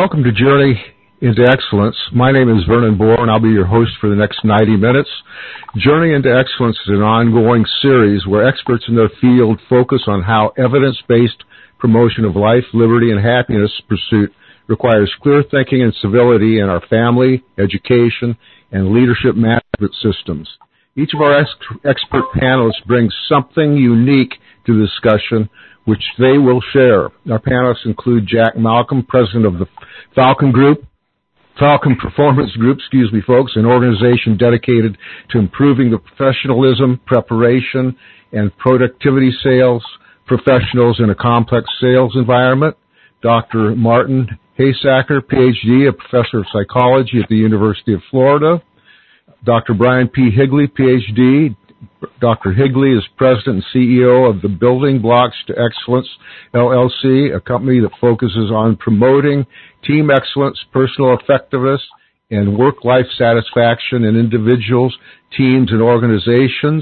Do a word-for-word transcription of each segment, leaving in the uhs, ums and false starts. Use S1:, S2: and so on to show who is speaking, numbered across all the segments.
S1: Welcome to Journey into Excellence. My name is Vernon Bohr, and I'll be your host for the next ninety minutes. Journey into Excellence is an ongoing series where experts in their field focus on how evidence-based promotion of life, liberty, and happiness pursuit requires clear thinking and civility in our family, education, and leadership management systems. Each of our ex- expert panelists brings something unique to the discussion, which they will share. Our panelists include Jack Malcolm, president of the Falcon Group, Falcon Performance Group, excuse me, folks, an organization dedicated to improving the professionalism, preparation, and productivity sales professionals in a complex sales environment. Doctor Martin Haysacker, P H D, a professor of psychology at the University of Florida. Doctor Brian P. Higley, P H D. Doctor Higley is president and C E O of the Building Blocks to Excellence, L L C, a company that focuses on promoting team excellence, personal effectiveness, and work-life satisfaction in individuals, teams, and organizations.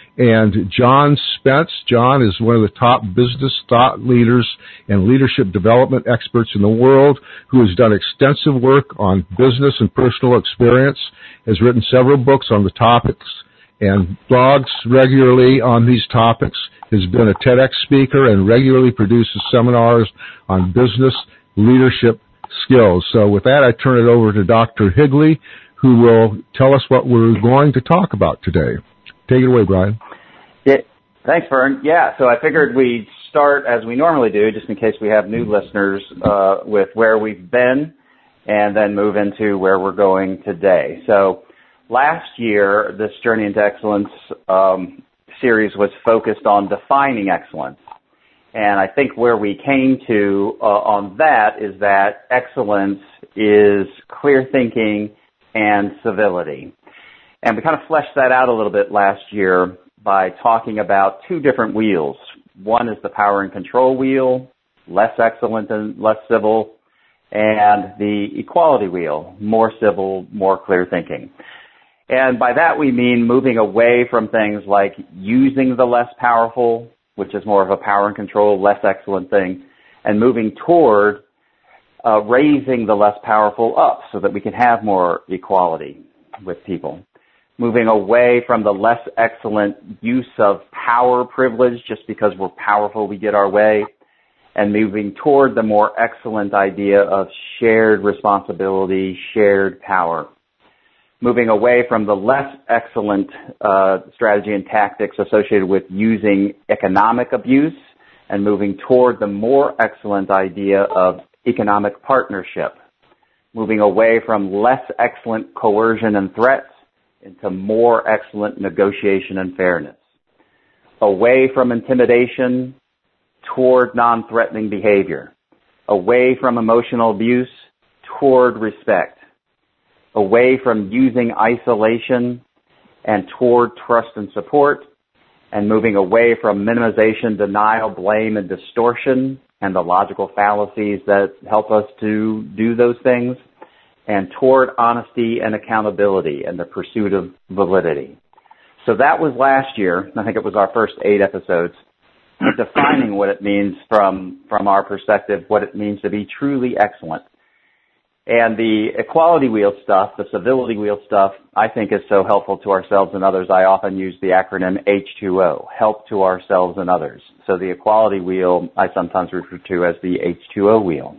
S1: And John Spence. John is one of the top business thought leaders and leadership development experts in the world who has done extensive work on business and personal experience, has written several books on the topics, and blogs regularly on these topics, has been a TEDx speaker, and regularly produces seminars on business leadership skills. So with that, I turn it over to Doctor Higley, who will tell us what we're going to talk about today. Take it away, Brian.
S2: Yeah, thanks, Vern. Yeah, so I figured we'd start as we normally do, just in case we have new listeners, uh, with where we've been, and then move into where we're going today. So last year, this Journey into Excellence um, series was focused on defining excellence. And I think where we came to uh, on that is that excellence is clear thinking and civility. And we kind of fleshed that out a little bit last year by talking about two different wheels. One is the power and control wheel, less excellent and less civil, and the equality wheel, more civil, more clear thinking. And by that we mean moving away from things like using the less powerful, which is more of a power and control, less excellent thing, and moving toward uh, raising the less powerful up so that we can have more equality with people. Moving away from the less excellent use of power privilege, just because we're powerful we get our way, and moving toward the more excellent idea of shared responsibility, shared power. Moving away from the less excellent uh, strategy and tactics associated with using economic abuse, and moving toward the more excellent idea of economic partnership. Moving away from less excellent coercion and threats into more excellent negotiation and fairness. Away from intimidation toward non-threatening behavior. Away from emotional abuse toward respect. Away from using isolation and toward trust and support, and moving away from minimization, denial, blame, and distortion, and the logical fallacies that help us to do those things, and toward honesty and accountability and the pursuit of validity. So that was last year. I think it was our first eight episodes, defining what it means from, from our perspective, what it means to be truly excellent. And the equality wheel stuff, the civility wheel stuff, I think is so helpful to ourselves and others. I often use the acronym H two O, help to ourselves and others. So the equality wheel I sometimes refer to as the H two O wheel.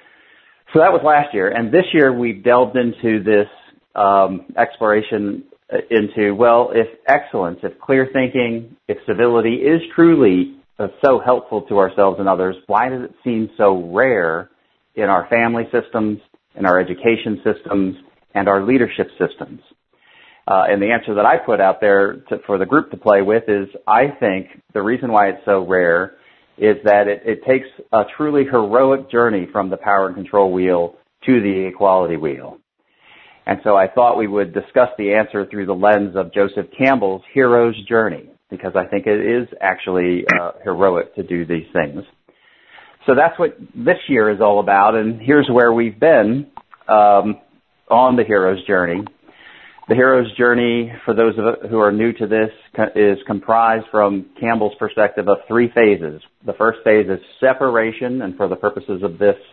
S2: So that was last year. And this year we've delved into this um, exploration into, well, if excellence, if clear thinking, if civility is truly uh, so helpful to ourselves and others, why does it seem so rare in our family systems, in our education systems, and our leadership systems? Uh, and the answer that I put out there to, for the group to play with is, I think the reason why it's so rare is that it, it takes a truly heroic journey from the power and control wheel to the equality wheel. And so I thought we would discuss the answer through the lens of Joseph Campbell's hero's journey, because I think it is actually uh, heroic to do these things. So that's what this year is all about, and here's where we've been um, on the hero's journey. The hero's journey, for those of us who are new to this, is comprised from Campbell's perspective of three phases. The first phase is separation, and for the purposes of this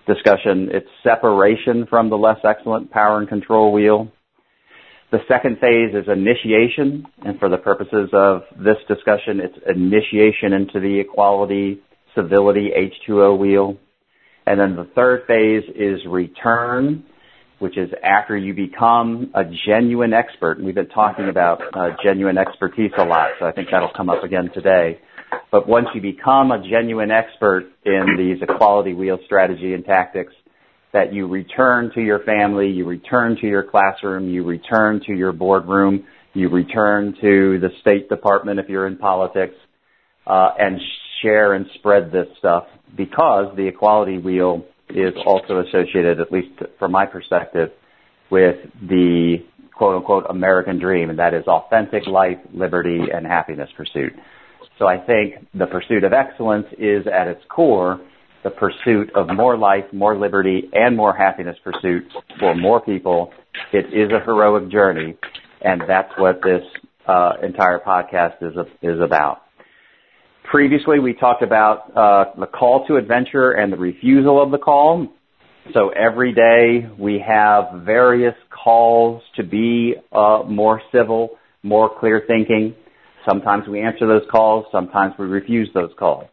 S2: discussion, it's separation from the less excellent power and control wheel. The second phase is initiation, and for the purposes of this discussion, it's initiation into the equality, civility H two O wheel. And then the third phase is return, which is after you become a genuine expert. And we've been talking about uh, genuine expertise a lot, so I think that'll come up again today. But once you become a genuine expert in these equality wheel strategy and tactics, that you return to your family, you return to your classroom, you return to your boardroom, you return to the State Department if you're in politics, uh, and share and spread this stuff, because the equality wheel is also associated, at least from my perspective, with the quote-unquote American dream, and that is authentic life, liberty, and happiness pursuit. So I think the pursuit of excellence is at its core the pursuit of more life, more liberty, and more happiness pursuit for more people. It is a heroic journey, and that's what this uh, entire podcast is is about. Previously, we talked about uh, the call to adventure and the refusal of the call. So every day we have various calls to be uh, more civil, more clear thinking. Sometimes we answer those calls. Sometimes we refuse those calls.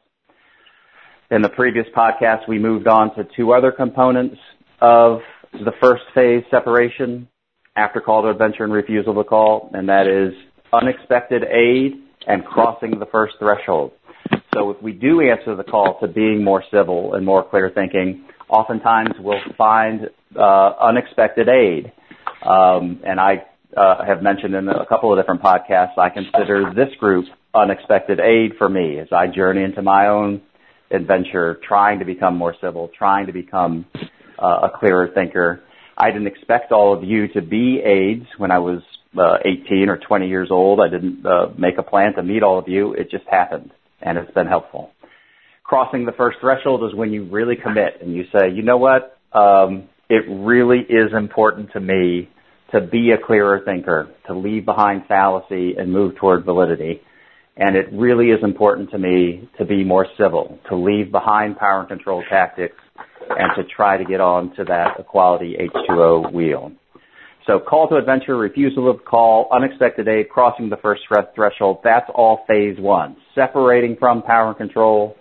S2: In the previous podcast, we moved on to two other components of the first phase separation after call to adventure and refusal to call, and that is unexpected aid and crossing the first threshold. So if we do answer the call to being more civil and more clear thinking, oftentimes we'll find uh, unexpected aid. Um, and I uh, have mentioned in a couple of different podcasts, I consider this group unexpected aid for me as I journey into my own adventure, trying to become more civil, trying to become uh, a clearer thinker. I didn't expect all of you to be aides when I was uh, eighteen or twenty years old. I didn't uh, make a plan to meet all of you. It just happened, and it's been helpful. Crossing the first threshold is when you really commit and you say, you know what, um, it really is important to me to be a clearer thinker, to leave behind fallacy and move toward validity. And it really is important to me to be more civil, to leave behind power and control tactics, and to try to get on to that equality H two O wheel. So call to adventure, refusal of call, unexpected aid, crossing the first threshold, that's all phase one. Separating from power and control.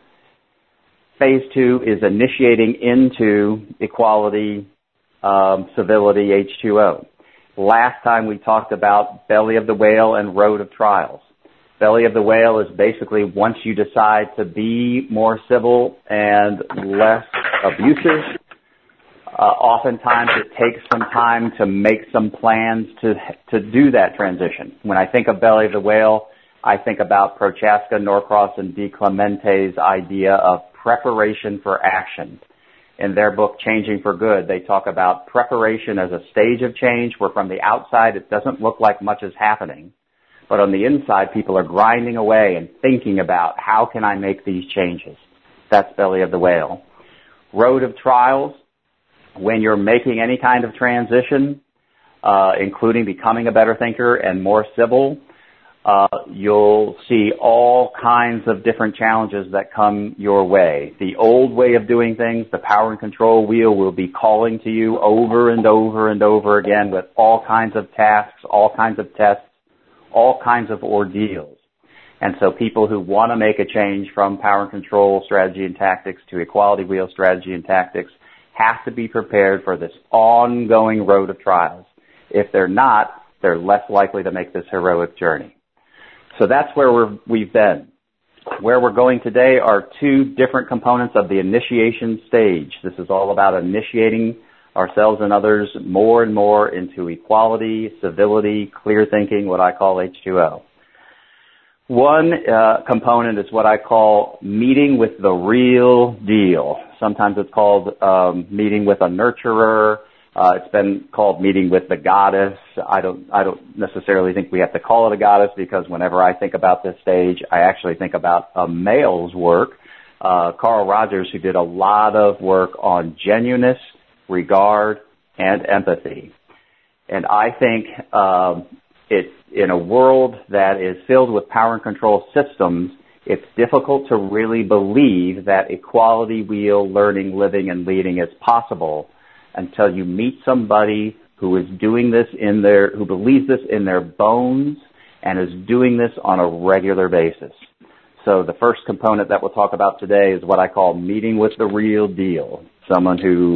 S2: Phase two is initiating into equality, um, civility H two O. Last time we talked about belly of the whale and road of trials. Belly of the whale is basically once you decide to be more civil and less abusive, uh, oftentimes it takes some time to make some plans to to do that transition. When I think of belly of the whale, I think about Prochaska, Norcross, and DiClemente's idea of preparation for action. In their book, Changing for Good, they talk about preparation as a stage of change where from the outside it doesn't look like much is happening. But on the inside, people are grinding away and thinking about how can I make these changes. That's belly of the whale. Road of trials, when you're making any kind of transition, uh, including becoming a better thinker and more civil, uh, you'll see all kinds of different challenges that come your way. The old way of doing things, the power and control wheel, will be calling to you over and over and over again with all kinds of tasks, all kinds of tests, all kinds of ordeals. And so people who want to make a change from power and control strategy and tactics to equality wheel strategy and tactics have to be prepared for this ongoing road of trials. If they're not, they're less likely to make this heroic journey. So that's where we're, we've been. Where we're going today are two different components of the initiation stage. This is all about initiating ourselves and others more and more into equality, civility, clear thinking, what I call H two O. One uh, component is what I call meeting with the real deal. Sometimes it's called um, meeting with a nurturer. Uh, it's been called meeting with the goddess. I don't, I don't necessarily think we have to call it a goddess, because whenever I think about this stage, I actually think about a male's work. Uh, Carl Rogers, who did a lot of work on genuineness, regard, and empathy. And I think um, it, in a world that is filled with power and control systems, it's difficult to really believe that equality wheel learning, living, and leading is possible until you meet somebody who is doing this in their, who believes this in their bones and is doing this on a regular basis. So the first component that we'll talk about today is what I call meeting with the real deal. Someone who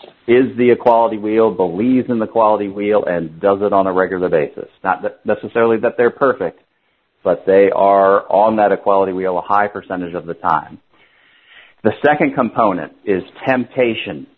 S2: is the equality wheel, believes in the equality wheel, and does it on a regular basis. Not that necessarily that they're perfect, but they are on that equality wheel a high percentage of the time. The second component is temptation.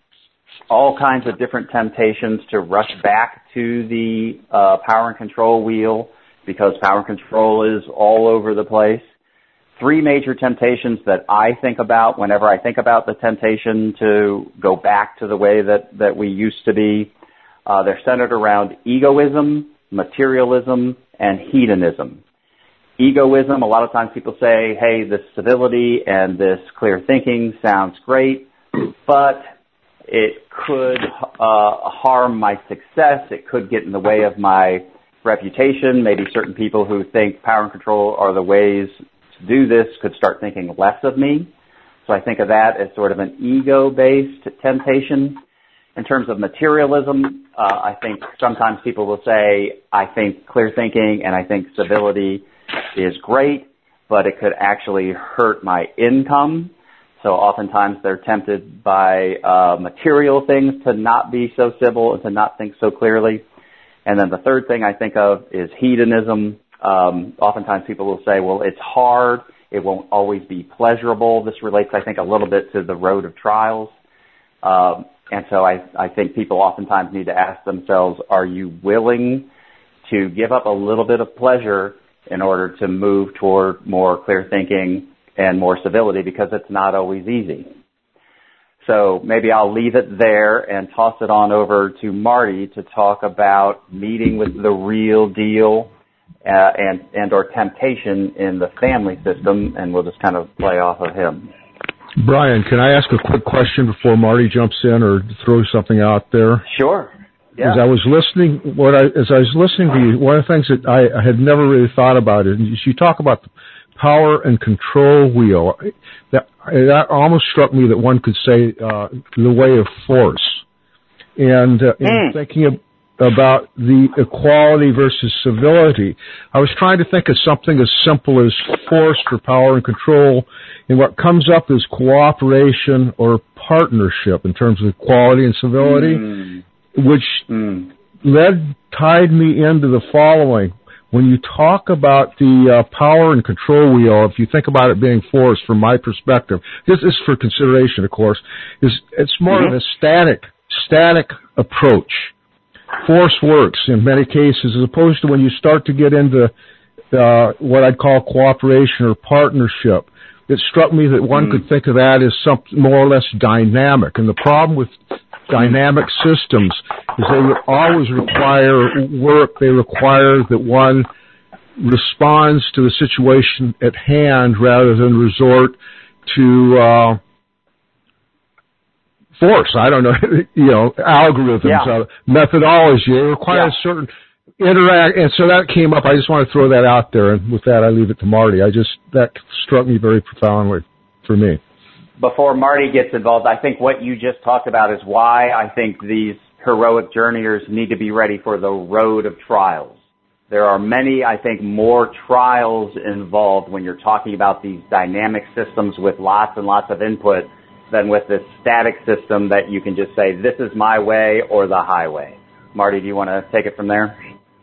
S2: All kinds of different temptations to rush back to the uh, power and control wheel because power and control is all over the place. Three major temptations that I think about whenever I think about the temptation to go back to the way that, that we used to be. Uh, they're centered around egoism, materialism, and hedonism. Egoism, a lot of times people say, hey, this civility and this clear thinking sounds great, but it could uh, harm my success. It could get in the way of my reputation. Maybe certain people who think power and control are the ways to do this could start thinking less of me. So I think of that as sort of an ego-based temptation. In terms of materialism, uh, I think sometimes people will say, I think clear thinking and I think civility is great, but it could actually hurt my income. So oftentimes they're tempted by uh, material things to not be so civil and to not think so clearly. And then the third thing I think of is hedonism. Um, oftentimes people will say, well, it's hard. It won't always be pleasurable. This relates, I think, a little bit to the road of trials. Um, and so I, I think people oftentimes need to ask themselves, are you willing to give up a little bit of pleasure in order to move toward more clear thinking and more civility, because it's not always easy. So maybe I'll leave it there and toss it on over to Marty to talk about meeting with the real deal uh, and, and or temptation in the family system, and we'll just kind of play off of him.
S1: Brian, can I ask a quick question before Marty jumps in or throws something out there?
S2: Sure. Yeah.
S1: As I was listening, what I, as I was listening to you, one of the things that I, I had never really thought about it, is you talk about the power and control wheel. That, that almost struck me that one could say uh, the way of force. And uh, mm. in thinking of, about the equality versus civility, I was trying to think of something as simple as force for power and control, and what comes up is cooperation or partnership in terms of equality and civility, mm. which mm. led, tied me into the following. When you talk about the uh, power and control wheel, if you think about it being force, from my perspective, this is for consideration, of course, is it's more mm-hmm. of a static, static approach. Force works in many cases, as opposed to when you start to get into uh, what I'd call cooperation or partnership. It struck me that one mm. could think of that as something more or less dynamic. And the problem with dynamic systems is they always require work. They require that one responds to the situation at hand rather than resort to uh, force. I don't know, you know, algorithms, yeah. uh, methodology. It requires yeah. certain interact. And so that came up. I just want to throw that out there. And with that, I leave it to Marty. I just, that struck me very profoundly for me.
S2: Before Marty gets involved, I think what you just talked about is why I think these heroic journeyers need to be ready for the road of trials. There are many, I think, more trials involved when you're talking about these dynamic systems with lots and lots of input than with this static system that you can just say, this is my way or the highway. Marty, do you want to take it from there?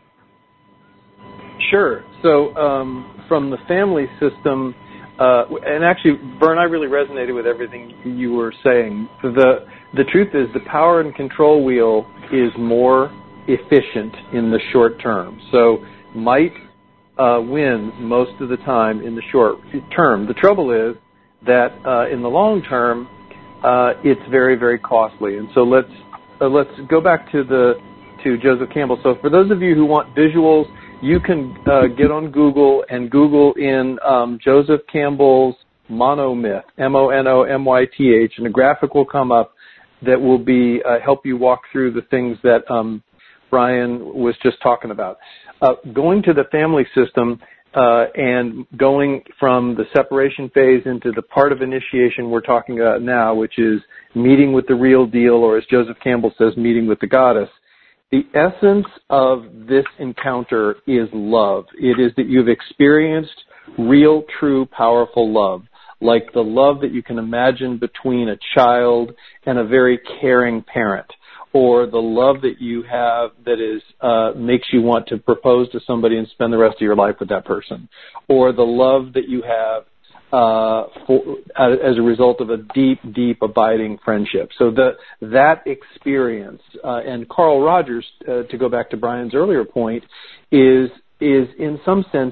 S3: Sure. So um, from the family system, Uh, and actually, Vern, I really resonated with everything you were saying. The the truth is the power and control wheel is more efficient in the short term. So might uh, wins most of the time in the short term. The trouble is that uh, in the long term, uh, it's very, very costly. And so let's uh, let's go back to the to Joseph Campbell. So for those of you who want visuals, you can uh, get on Google and Google in um, Joseph Campbell's monomyth, M O N O M Y T H, and a graphic will come up that will be uh, help you walk through the things that um, Brian was just talking about. Uh, going to the family system, uh, and going from the separation phase into the part of initiation we're talking about now, which is meeting with the real deal, or as Joseph Campbell says, meeting with the goddess. The essence of this encounter is love. It is that you've experienced real, true, powerful love, like the love that you can imagine between a child and a very caring parent, or the love that you have that is uh, makes you want to propose to somebody and spend the rest of your life with that person, or the love that you have uh, for, as a result of a deep, deep, abiding friendship. So the, that experience, uh, and Carl Rogers, uh, to go back to Brian's earlier point, is is in some sense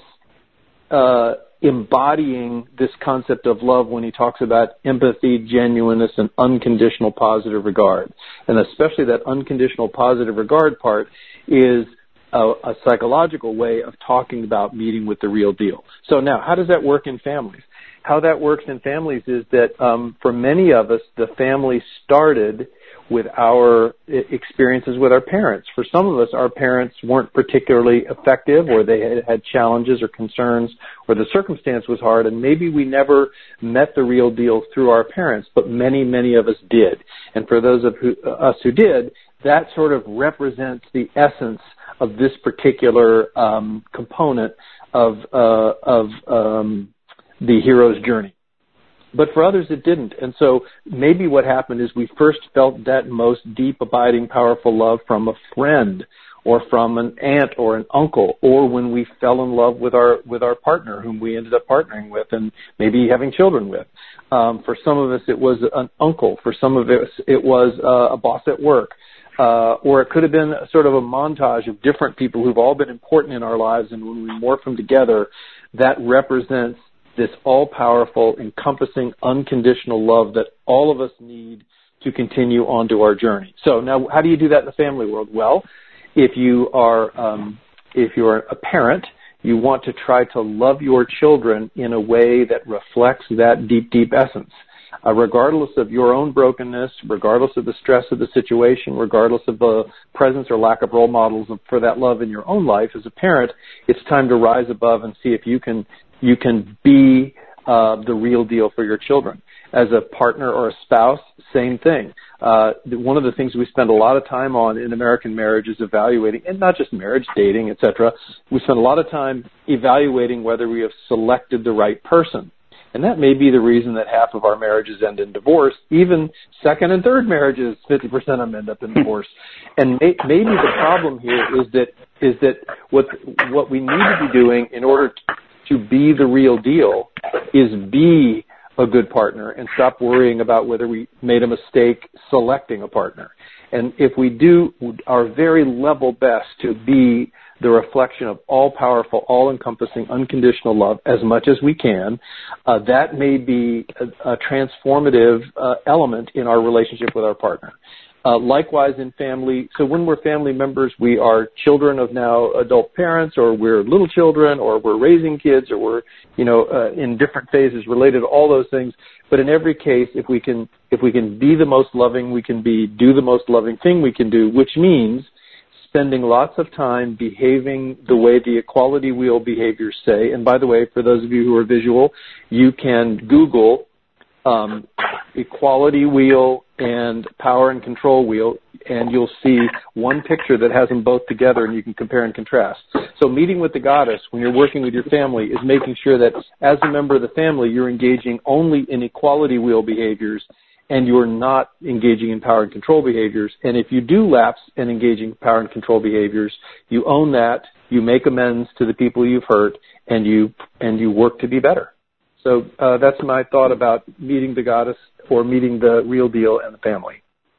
S3: uh, embodying this concept of love when he talks about empathy, genuineness, and unconditional positive regard. And especially that unconditional positive regard part is a, a psychological way of talking about meeting with the real deal. So now, how does that work in families? How that works in families is that um, for many of us, the family started with our experiences with our parents. For some of us, our parents weren't particularly effective, or they had, had challenges or concerns, or the circumstance was hard, and maybe we never met the real deal through our parents, but many, many of us did. And for those of who, uh, us who did, that sort of represents the essence of this particular um, component of uh, of um, the hero's journey. But for others, it didn't. And so maybe what happened is we first felt that most deep, abiding, powerful love from a friend, or from an aunt or an uncle, or when we fell in love with our with our partner, whom we ended up partnering with and maybe having children with. Um, for some of us, it was an uncle. For some of us, it was uh, a boss at work. Uh, or it could have been a sort of a montage of different people who've all been important in our lives, and when we morph them together, that represents this all-powerful, encompassing, unconditional love that all of us need to continue onto our journey. So now, how do you do that in the family world? Well, if you are um, if you're a parent, you want to try to love your children in a way that reflects that deep, deep essence. Uh, regardless of your own brokenness, regardless of the stress of the situation, regardless of the presence or lack of role models for that love in your own life, as a parent, it's time to rise above and see if you can you can be uh, the real deal for your children. As a partner or a spouse, same thing. Uh, one of the things we spend a lot of time on in American marriage is evaluating, and not just marriage, dating, et cetera. We spend a lot of time evaluating whether we have selected the right person. And that may be the reason that half of our marriages end in divorce. Even second and third marriages, fifty percent of them end up in divorce. And may, maybe the problem here is that is that what what we need to be doing in order to be the real deal is be a good partner and stop worrying about whether we made a mistake selecting a partner. And if we do our very level best to be the reflection of all-powerful, all-encompassing, unconditional love as much as we can, uh, that may be a, a transformative uh, element in our relationship with our partner. Uh, likewise in family, so when we're family members, we are children of now adult parents, or we're little children, or we're raising kids, or we're, you know, uh, in different phases related to all those things. But in every case, if we can, if we can be the most loving we can be, do the most loving thing we can do, which means spending lots of time behaving the way the equality wheel behaviors say. And by the way, for those of you who are visual, you can Google um, equality wheel and power and control wheel, and you'll see one picture that has them both together, and you can compare and contrast. So meeting with the goddess when you're working with your family is making sure that as a member of the family, you're engaging only in equality wheel behaviors, and you're not engaging in power and control behaviors. And if you do lapse in engaging in power and control behaviors, you own that, you make amends to the people you've hurt, and you and you work to be better. So uh, that's my thought about meeting the goddess or meeting the real deal and the family.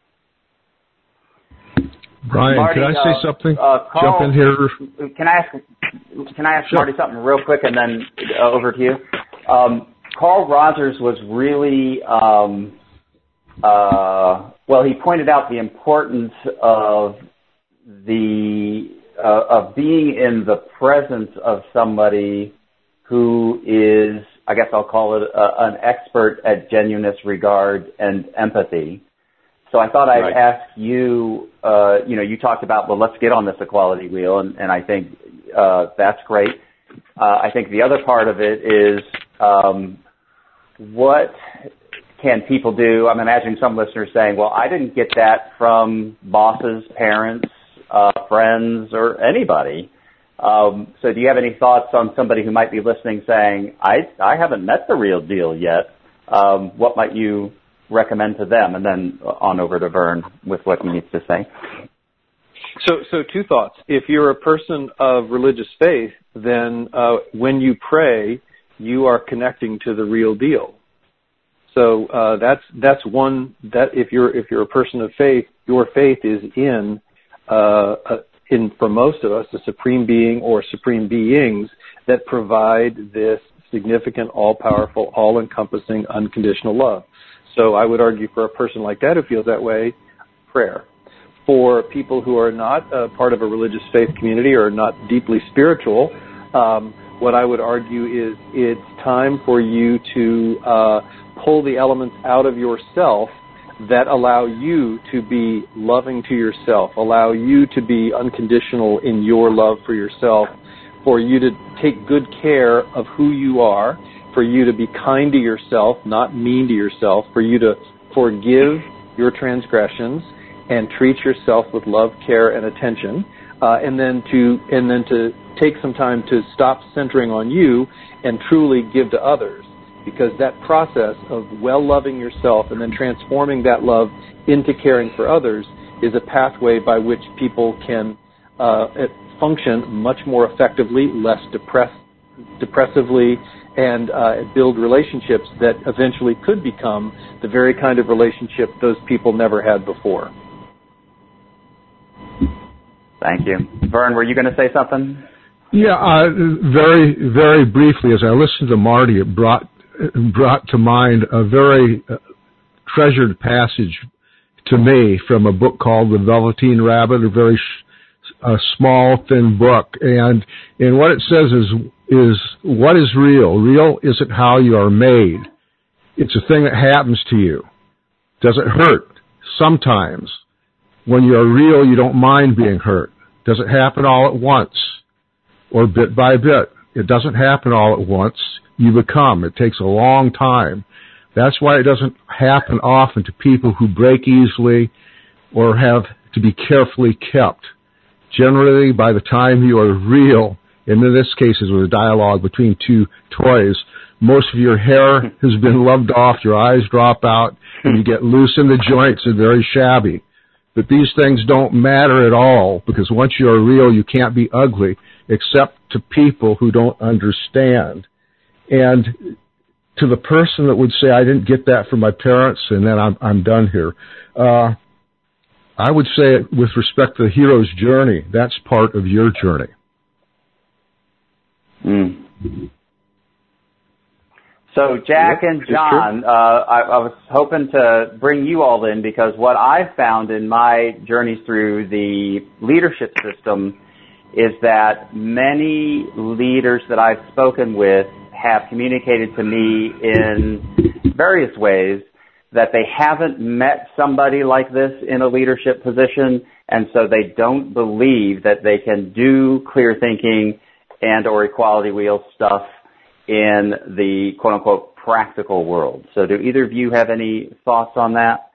S1: Brian,
S2: Marty,
S1: can I say
S2: uh,
S1: something?
S2: Uh, Carl,
S1: Jump in here.
S2: Can I ask? Can I ask
S1: Sure.
S2: Marty something real quick, and then uh, over to you? Um, Carl Rogers was really um, uh, well. He pointed out the importance of the uh, of being in the presence of somebody who is, I guess I'll call it a, an expert at genuineness, regard, and empathy. So I thought I'd right. ask you, uh, you know, you talked about, well, let's get on this equality wheel, and, and I think uh, that's great. uh, I think the other part of it is um, what can people do? I'm imagining some listeners saying, well, I didn't get that from bosses, parents, uh, friends, or anybody. Um, so do you have any thoughts on somebody who might be listening saying, I, I haven't met the real deal yet? Um, what might you recommend to them? And then on over to Vern with what he needs to say.
S3: So, so two thoughts. If you're a person of religious faith, then uh, when you pray, you are connecting to the real deal. So uh, that's that's one that if you're if you're a person of faith, your faith is in uh, a, in for most of us a supreme being or supreme beings that provide this significant, all-powerful, all-encompassing, unconditional love. So I would argue for a person like that who feels that way, prayer. For people who are not uh, part of a religious faith community or not deeply spiritual, um, what I would argue is it's time for you to uh, pull the elements out of yourself that allow you to be loving to yourself, allow you to be unconditional in your love for yourself, for you to take good care of who you are, for you to be kind to yourself, not mean to yourself, for you to forgive your transgressions and treat yourself with love, care, and attention, uh, and then to and then to take some time to stop centering on you and truly give to others. Because that process of well-loving yourself and then transforming that love into caring for others is a pathway by which people can uh, function much more effectively, less depress- depressively, and uh, build relationships that eventually could become the very kind of relationship those people never had before.
S2: Thank you. Vern, were you going to say something?
S1: Yeah, uh, very, very briefly, as I listened to Marty, it brought brought to mind a very uh, treasured passage to me from a book called The Velveteen Rabbit, a very sh- a small, thin book. And and what it says is, is what is real? Real isn't how you are made. It's a thing that happens to you. Does it hurt? Sometimes. When you're real, you don't mind being hurt. Does it happen all at once or bit by bit? It doesn't happen all at once. You become. It takes a long time. That's why it doesn't happen often to people who break easily or have to be carefully kept. Generally, by the time you are real, and in this case it was a dialogue between two toys, most of your hair has been loved off, your eyes drop out, and you get loose in the joints and very shabby. But these things don't matter at all, because once you're real, you can't be ugly, except to people who don't understand. And to the person that would say, I didn't get that from my parents, and then I'm, I'm done here, uh, I would say, with respect to the hero's journey, that's part of your journey.
S2: Mm. So, Jack and John, uh, I, I was hoping to bring you all in, because what I've found in my journeys through the leadership system is that many leaders that I've spoken with have communicated to me in various ways that they haven't met somebody like this in a leadership position, and so they don't believe that they can do clear thinking and or equality wheel stuff in the quote-unquote practical world. So do either of you have any thoughts on that?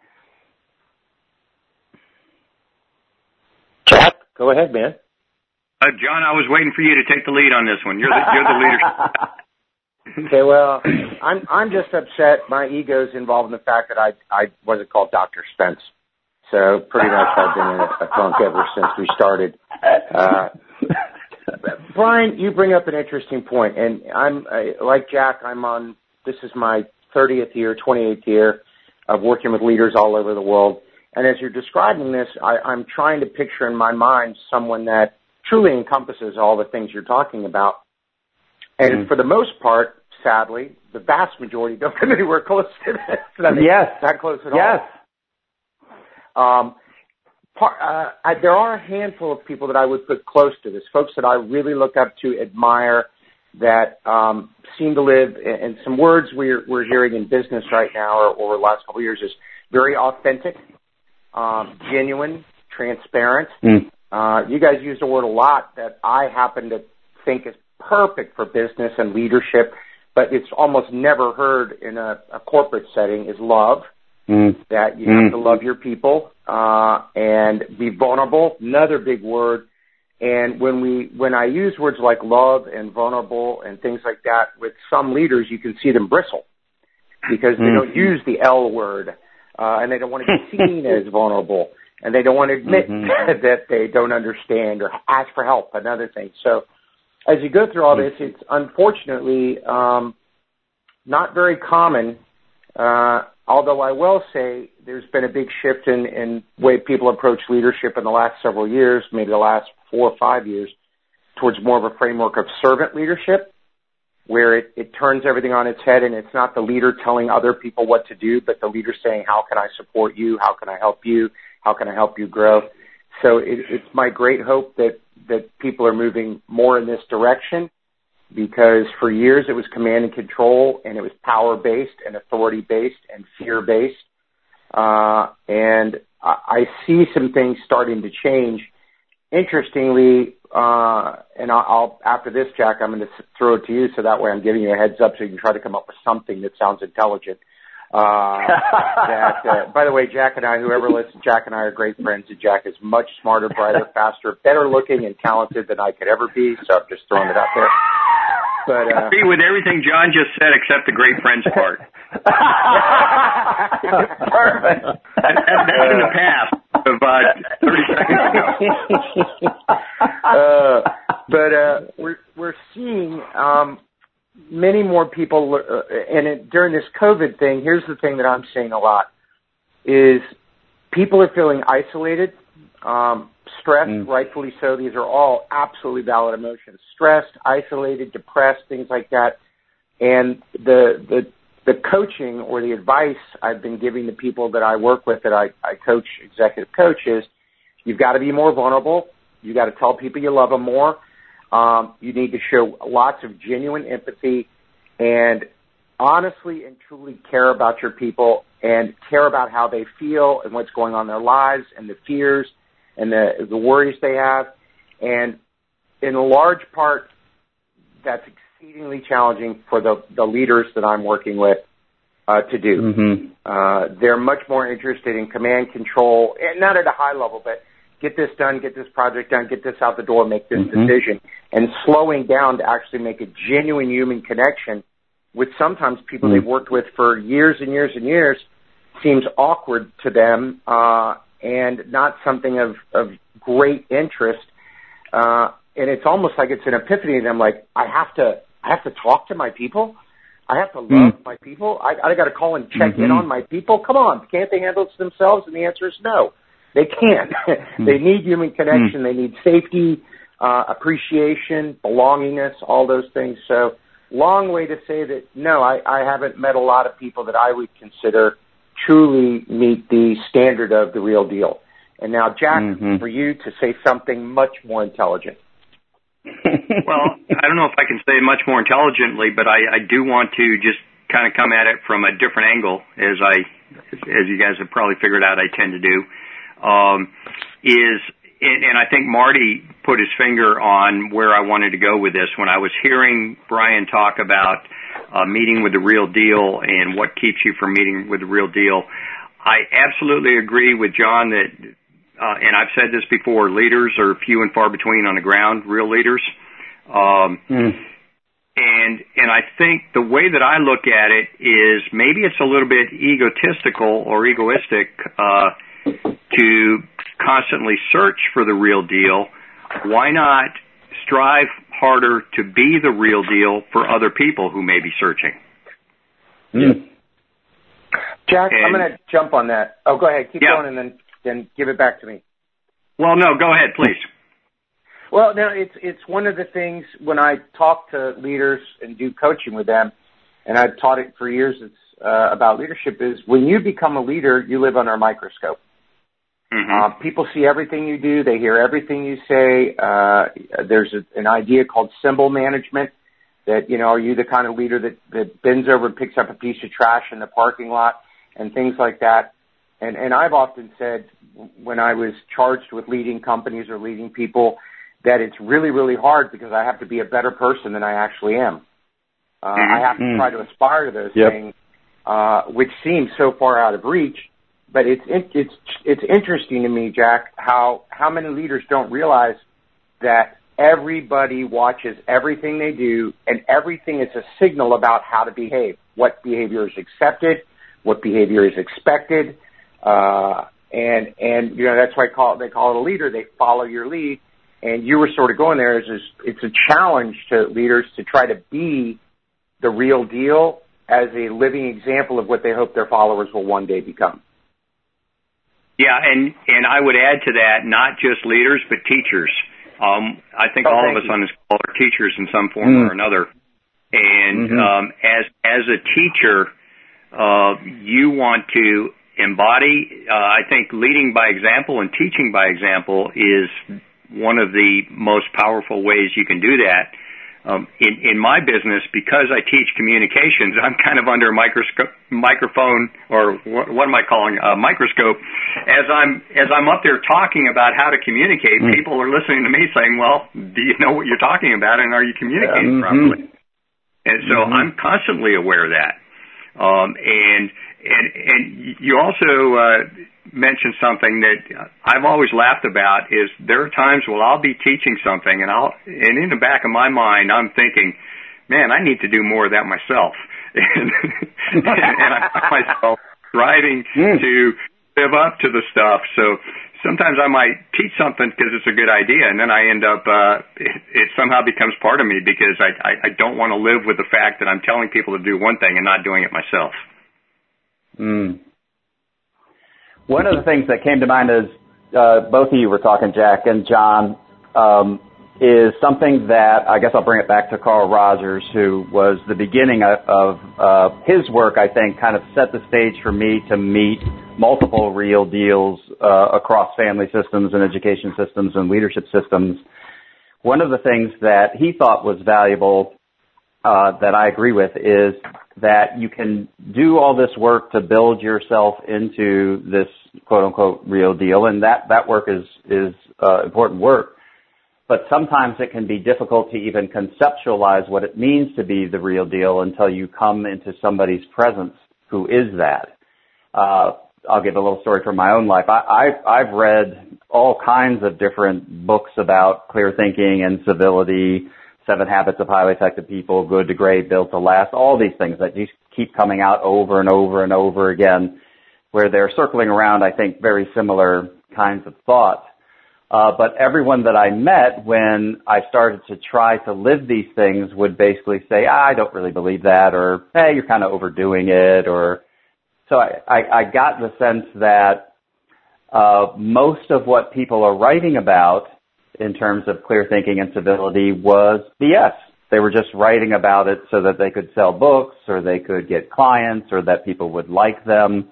S4: Jack, go ahead, man.
S5: Uh, John, I was waiting for you to take the lead on this one. You're the, you're the leader.
S4: Okay, well, I'm I'm just upset. My ego's involved in the fact that I I wasn't called Doctor Spence. So pretty much I've been in a funk ever since we started. Uh, Brian, you bring up an interesting point, and I'm uh, like Jack. I'm on. This is my thirtieth year, twenty-eighth year of working with leaders all over the world. And as you're describing this, I, I'm trying to picture in my mind someone that truly encompasses all the things you're talking about. And mm-hmm. for the most part, sadly, the vast majority don't come anywhere close to this. I mean,
S2: yes.
S4: Not close at
S2: yes.
S4: all. Um, part, uh, I, there are a handful of people that I would put close to this, folks that I really look up to, admire, that um, seem to live, and some words we're, we're hearing in business right now or over the last couple of years is very authentic, um, genuine, transparent. Mm. Uh, you guys used a word a lot that I happen to think is perfect for business and leadership, but it's almost never heard in a, a corporate setting, is love. Mm. That you mm. have to love your people uh, and be vulnerable. Another big word. And when we, when I use words like love and vulnerable and things like that with some leaders, you can see them bristle because they mm. don't use the L word uh, and they don't want to be seen as vulnerable and they don't want to admit mm-hmm. that they don't understand or ask for help. Another thing. So as you go through all this, it's unfortunately um, not very common. Uh, although I will say there's been a big shift in, in way people approach leadership in the last several years, maybe the last four or five years, towards more of a framework of servant leadership, where it, it turns everything on its head and it's not the leader telling other people what to do, but the leader saying, how can I support you? How can I help you? How can I help you grow? So it, it's my great hope that, that people are moving more in this direction, because for years it was command and control and it was power-based and authority-based and fear-based. Uh, and I, I see some things starting to change. Interestingly, uh, and I'll, I'll, after this, Jack, I'm going to throw it to you so that way I'm giving you a heads up so you can try to come up with something that sounds intelligent. Uh, that, uh, by the way, Jack and I, whoever listens, Jack and I are great friends, and Jack is much smarter, brighter, faster, better looking, and talented than I could ever be, so I'm just throwing it out there. But, uh,
S5: I agree with everything John just said except the great friends part.
S2: Perfect.
S5: That, that, that's in the past of uh, thirty seconds ago.
S4: uh, but uh, we're, we're seeing um, many more people, uh, and it, during this COVID thing, here's the thing that I'm seeing a lot, is people are feeling isolated, um, stressed, mm. rightfully so. These are all absolutely valid emotions. Stressed, isolated, depressed, things like that. And the the the coaching or the advice I've been giving the people that I work with, that I, I coach, executive coach, is you've got to be more vulnerable. You got to tell people you love them more. Um, you need to show lots of genuine empathy and honestly and truly care about your people and care about how they feel and what's going on in their lives and the fears and the, the worries they have. And in a large part, that's exceedingly challenging for the, the leaders that I'm working with uh, to do. Mm-hmm. Uh, they're much more interested in command control, and not at a high level, but get this done, get this project done, get this out the door, make this mm-hmm. decision, and slowing down to actually make a genuine human connection with sometimes people mm-hmm. they've worked with for years and years and years seems awkward to them uh, and not something of, of great interest. Uh, and it's almost like it's an epiphany to them, like, I have to I have to talk to my people. I have to love mm. my people. I, I got to call and check mm-hmm. in on my people. Come on, can't they handle it themselves? And the answer is no. They can't. Mm. They need human connection. Mm. They need safety, uh, appreciation, belongingness, all those things. So long way to say that, no, I, I haven't met a lot of people that I would consider truly meet the standard of the real deal. And now, Jack, mm-hmm. for you to say something much more intelligent.
S5: Well, I don't know if I can say it much more intelligently, but I, I do want to just kind of come at it from a different angle, as I, as you guys have probably figured out I tend to do, um, is, and, and I think Marty put his finger on where I wanted to go with this. When I was hearing Brian talk about uh, meeting with the real deal and what keeps you from meeting with the real deal, I absolutely agree with John that Uh, and I've said this before, leaders are few and far between on the ground, real leaders. Um, mm. And and I think the way that I look at it is maybe it's a little bit egotistical or egoistic uh, to constantly search for the real deal. Why not strive harder to be the real deal for other people who may be searching?
S4: Mm. Jack, and, I'm going to jump on that. Oh, go ahead. Keep yeah. going and then... then give it back to me.
S5: Well, no, go ahead, please.
S4: Well, no, it's it's one of the things when I talk to leaders and do coaching with them, and I've taught it for years. It's uh, about leadership. Is when you become a leader, you live under a microscope. Mm-hmm. Uh, people see everything you do. They hear everything you say. Uh, there's a, an idea called symbol management. That, you know, are you the kind of leader that that bends over and picks up a piece of trash in the parking lot and things like that? And, and I've often said when I was charged with leading companies or leading people that it's really, really hard because I have to be a better person than I actually am. Uh, mm-hmm. I have to try to aspire to those yep. things, uh, which seems so far out of reach. But it's it's it's interesting to me, Jack, how how many leaders don't realize that everybody watches everything they do, and everything is a signal about how to behave, what behavior is accepted, what behavior is expected, uh, and and you know that's why I call it, they call it a leader. They follow your lead, and you were sort of going there. Is it's a challenge to leaders to try to be the real deal as a living example of what they hope their followers will one day become. Yeah, and, and I would add to that, not just leaders, but teachers. Um, I think oh, all of us you. on this call are teachers in some form mm. or another. And mm-hmm. um, as as a teacher, uh, you want to embody, uh, I think leading by example and teaching by example is one of the most powerful ways you can do that. Um, in, in my business, because I teach communications, I'm kind of under a microscope, microphone, or what, what am I calling a microscope? As I'm as I'm up there talking about how to communicate, mm. people are listening to me saying, "Well, do you know what you're talking about, and are you communicating yeah, mm-hmm. properly?" And so mm-hmm. I'm constantly aware of that. Um, and and and you also uh, mentioned something that I've always laughed about is there are times when I'll be teaching something and I'll and in the back of my mind I'm thinking, man, I need to do more of that myself. and, and I find myself striving mm. to live up to the stuff. So sometimes I might teach something because it's a good idea, and then I end up uh, it, it somehow becomes part of me because I, I, I don't want to live with the fact that I'm telling people to do one thing and not doing it myself.
S2: Mm. One of the things that came to mind as uh, both of you were talking, Jack and John, um, is something that I guess I'll bring it back to Carl Rogers, who was the beginning of, of uh, his work, I think, kind of set the stage for me to meet multiple real deals uh, across family systems and education systems and leadership systems. One of the things that he thought was valuable uh, that I agree with is that you can do all this work to build yourself into this quote-unquote real deal, and that, that work is, is uh, important work. But sometimes it can be difficult to even conceptualize what it means to be the real deal until you come into somebody's presence who is that. Uh, I'll give a little story from my own life. I, I've, I've read all kinds of different books about clear thinking and civility, Seven Habits of Highly Effective People, Good to Great, Built to Last, all these things that just keep coming out over and over and over again, where they're circling around, I think, very similar kinds of thoughts. Uh, but everyone that I met when I started to try to live these things would basically say, ah, I don't really believe that, or, hey, you're kind of overdoing it, or... So I, I, I got the sense that uh, most of what people are writing about in terms of clear thinking and civility was B S. They were just writing about it so that they could sell books or they could get clients or that people would like them.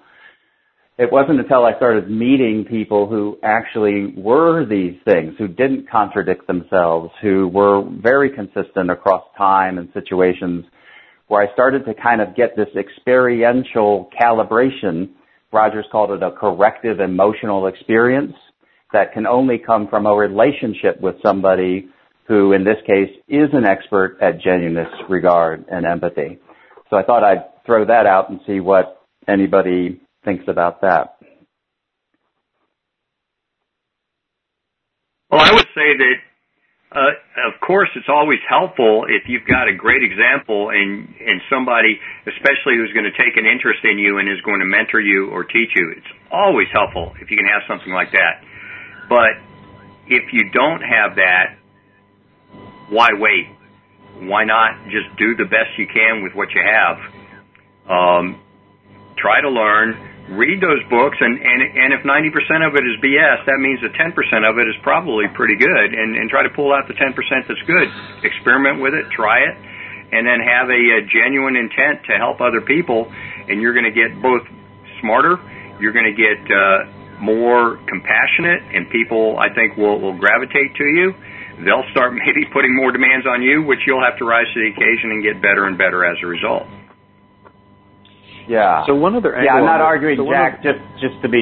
S2: It wasn't until I started meeting people who actually were these things, who didn't contradict themselves, who were very consistent across time and situations, where I started to kind of get this experiential calibration. Rogers called it a corrective emotional experience that can only come from a relationship with somebody who, in this case, is an expert at genuineness, regard, and empathy. So I thought I'd throw that out and see what anybody thinks about that.
S5: Well, I would say that Uh, of course, it's always helpful if you've got a great example and, and somebody, especially who's going to take an interest in you and is going to mentor you or teach you. It's always helpful if you can have something like that. But if you don't have that, why wait? Why not just do the best you can with what you have? Um, try to learn. Read those books, and, and, and if ninety percent of it is B S, that means that ten percent of it is probably pretty good, and, and try to pull out the ten percent that's good. Experiment with it, try it, and then have a, a genuine intent to help other people, and you're going to get both smarter, you're going to get uh, more compassionate, and people, I think, will, will gravitate to you. They'll start maybe putting more demands on you, which you'll have to rise to the occasion and get better and better as a result.
S2: Yeah.
S3: So one other angle.
S2: Yeah, I'm not
S3: on
S2: arguing,
S3: so
S2: Jack. Just just to be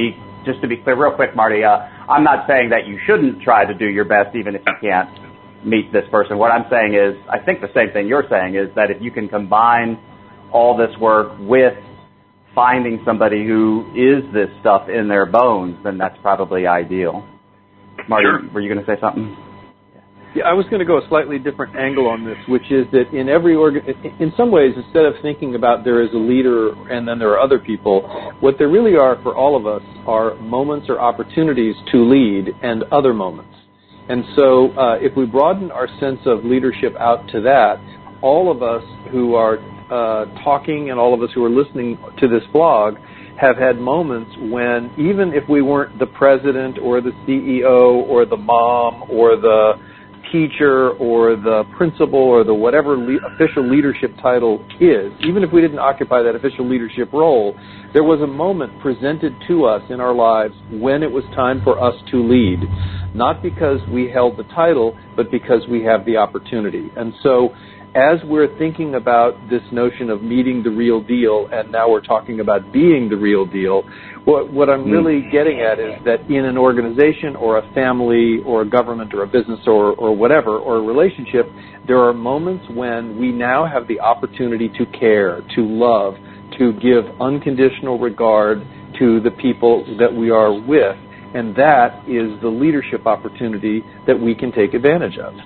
S2: just to be clear, real quick, Marty, uh, I'm not saying that you shouldn't try to do your best even if you can't meet this person. What I'm saying is, I think the same thing you're saying is that if you can combine all this work with finding somebody who is this stuff in their bones, then that's probably ideal. Marty, sure. Were you going to say something?
S3: Yeah, I was going to go a slightly different angle on this, which is that in every organ, in some ways, instead of thinking about there is a leader and then there are other people, what there really are for all of us are moments or opportunities to lead and other moments. And so uh, if we broaden our sense of leadership out to that, all of us who are uh, talking and all of us who are listening to this blog have had moments when, even if we weren't the president or the C E O or the mom or the teacher or the principal or the whatever le- official leadership title is, even if we didn't occupy that official leadership role, there was a moment presented to us in our lives when it was time for us to lead, not because we held the title, but because we have the opportunity. And so as we're thinking about this notion of meeting the real deal, and now we're talking about being the real deal, what, what I'm really getting at is that in an organization or a family or a government or a business or, or whatever, or a relationship, there are moments when we now have the opportunity to care, to love, to give unconditional regard to the people that we are with, and that is the leadership opportunity that we can take advantage of.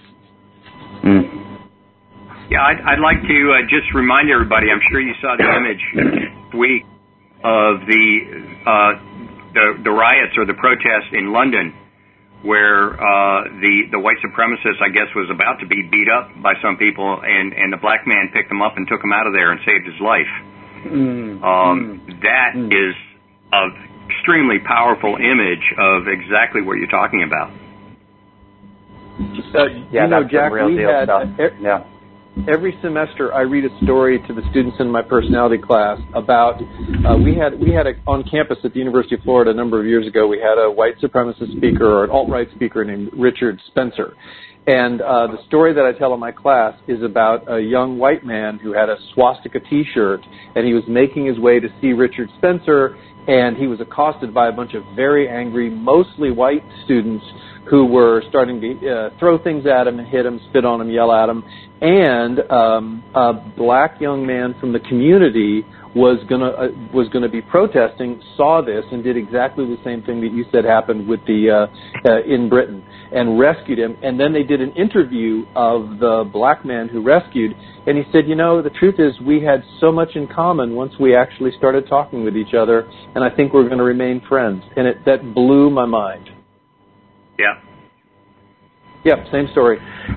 S2: Mm.
S5: Yeah, I'd, I'd like to uh, just remind everybody, I'm sure you saw the image this week of the, uh, the the riots or the protests in London where uh, the, the white supremacist, I guess, was about to be beat up by some people, and, and the black man picked him up and took him out of there and saved his life. Mm. Um, mm. That mm. is an extremely powerful image of exactly what you're talking about.
S3: Uh,
S2: yeah,
S3: you know,
S2: that's
S3: Jack,
S2: real
S3: we
S2: deal
S3: had,
S2: stuff.
S3: Er-
S2: yeah.
S3: Every semester, I read a story to the students in my personality class about uh, we had we had a, on campus at the University of Florida a number of years ago. We had a white supremacist speaker or an alt-right speaker named Richard Spencer, and uh, the story that I tell in my class is about a young white man who had a swastika T-shirt, and he was making his way to see Richard Spencer, and he was accosted by a bunch of very angry, mostly white students who were starting to uh, throw things at him and hit him, spit on him, yell at him. And um, a black young man from the community was gonna uh, was gonna be protesting, saw this, and did exactly the same thing that you said happened with the uh, uh, in Britain, and rescued him. And then they did an interview of the black man who rescued, and he said, you know, the truth is we had so much in common once we actually started talking with each other, and I think we're going to remain friends. And it that blew my mind.
S5: Yeah.
S3: Yep, same story.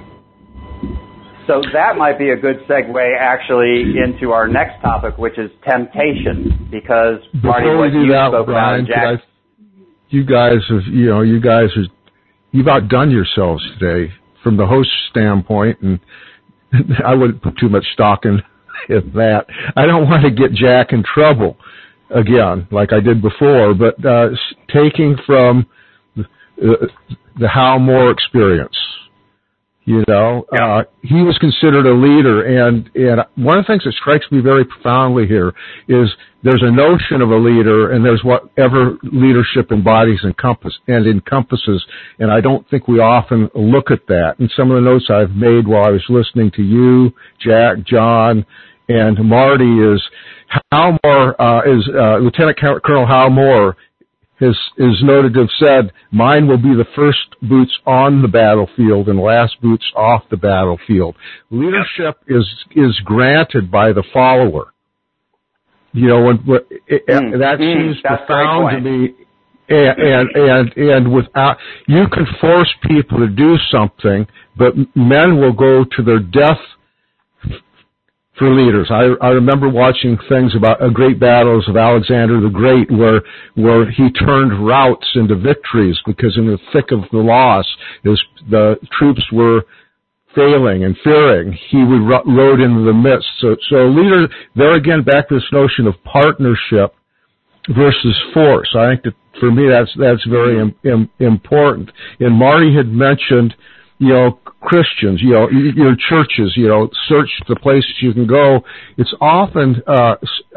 S2: So that might be a good segue, actually, into our next topic, which is temptation. Because Marty,
S1: Before we
S2: what
S1: do
S2: you
S1: that,
S2: spoke
S1: Brian,
S2: about, Jack,
S1: I, you guys have, you know, you guys are, you've outdone yourselves today from the host standpoint, and I wouldn't put too much stock in, in that. I don't want to get Jack in trouble again, like I did before, but uh, taking from the, uh, the Hal Moore experience. You know, yeah. uh, he was considered a leader, and, and one of the things that strikes me very profoundly here is there's a notion of a leader, and there's whatever leadership embodies encompass, and encompasses, and I don't think we often look at that. And some of the notes I've made while I was listening to you, Jack, John, and Marty is Hal Moore, uh, is uh, Lieutenant Colonel Hal Moore is, is noted to have said, mine will be the first boots on the battlefield and last boots off the battlefield. Leadership is, is granted by the follower. You know, when, when it, mm, that mm, seems profound to me. And, and, and, and without, you can force people to do something, but men will go to their death for leaders. I, I remember watching things about uh, great battles of Alexander the Great where where he turned routs into victories because in the thick of the loss, his, the troops were failing and fearing. He would ro- rode into the midst. So, so a leader, there again, back to this notion of partnership versus force. I think that for me that's that's very im- im- important. And Marty had mentioned, you know, Christians, you know, your churches, you know, search the places you can go. It's often uh,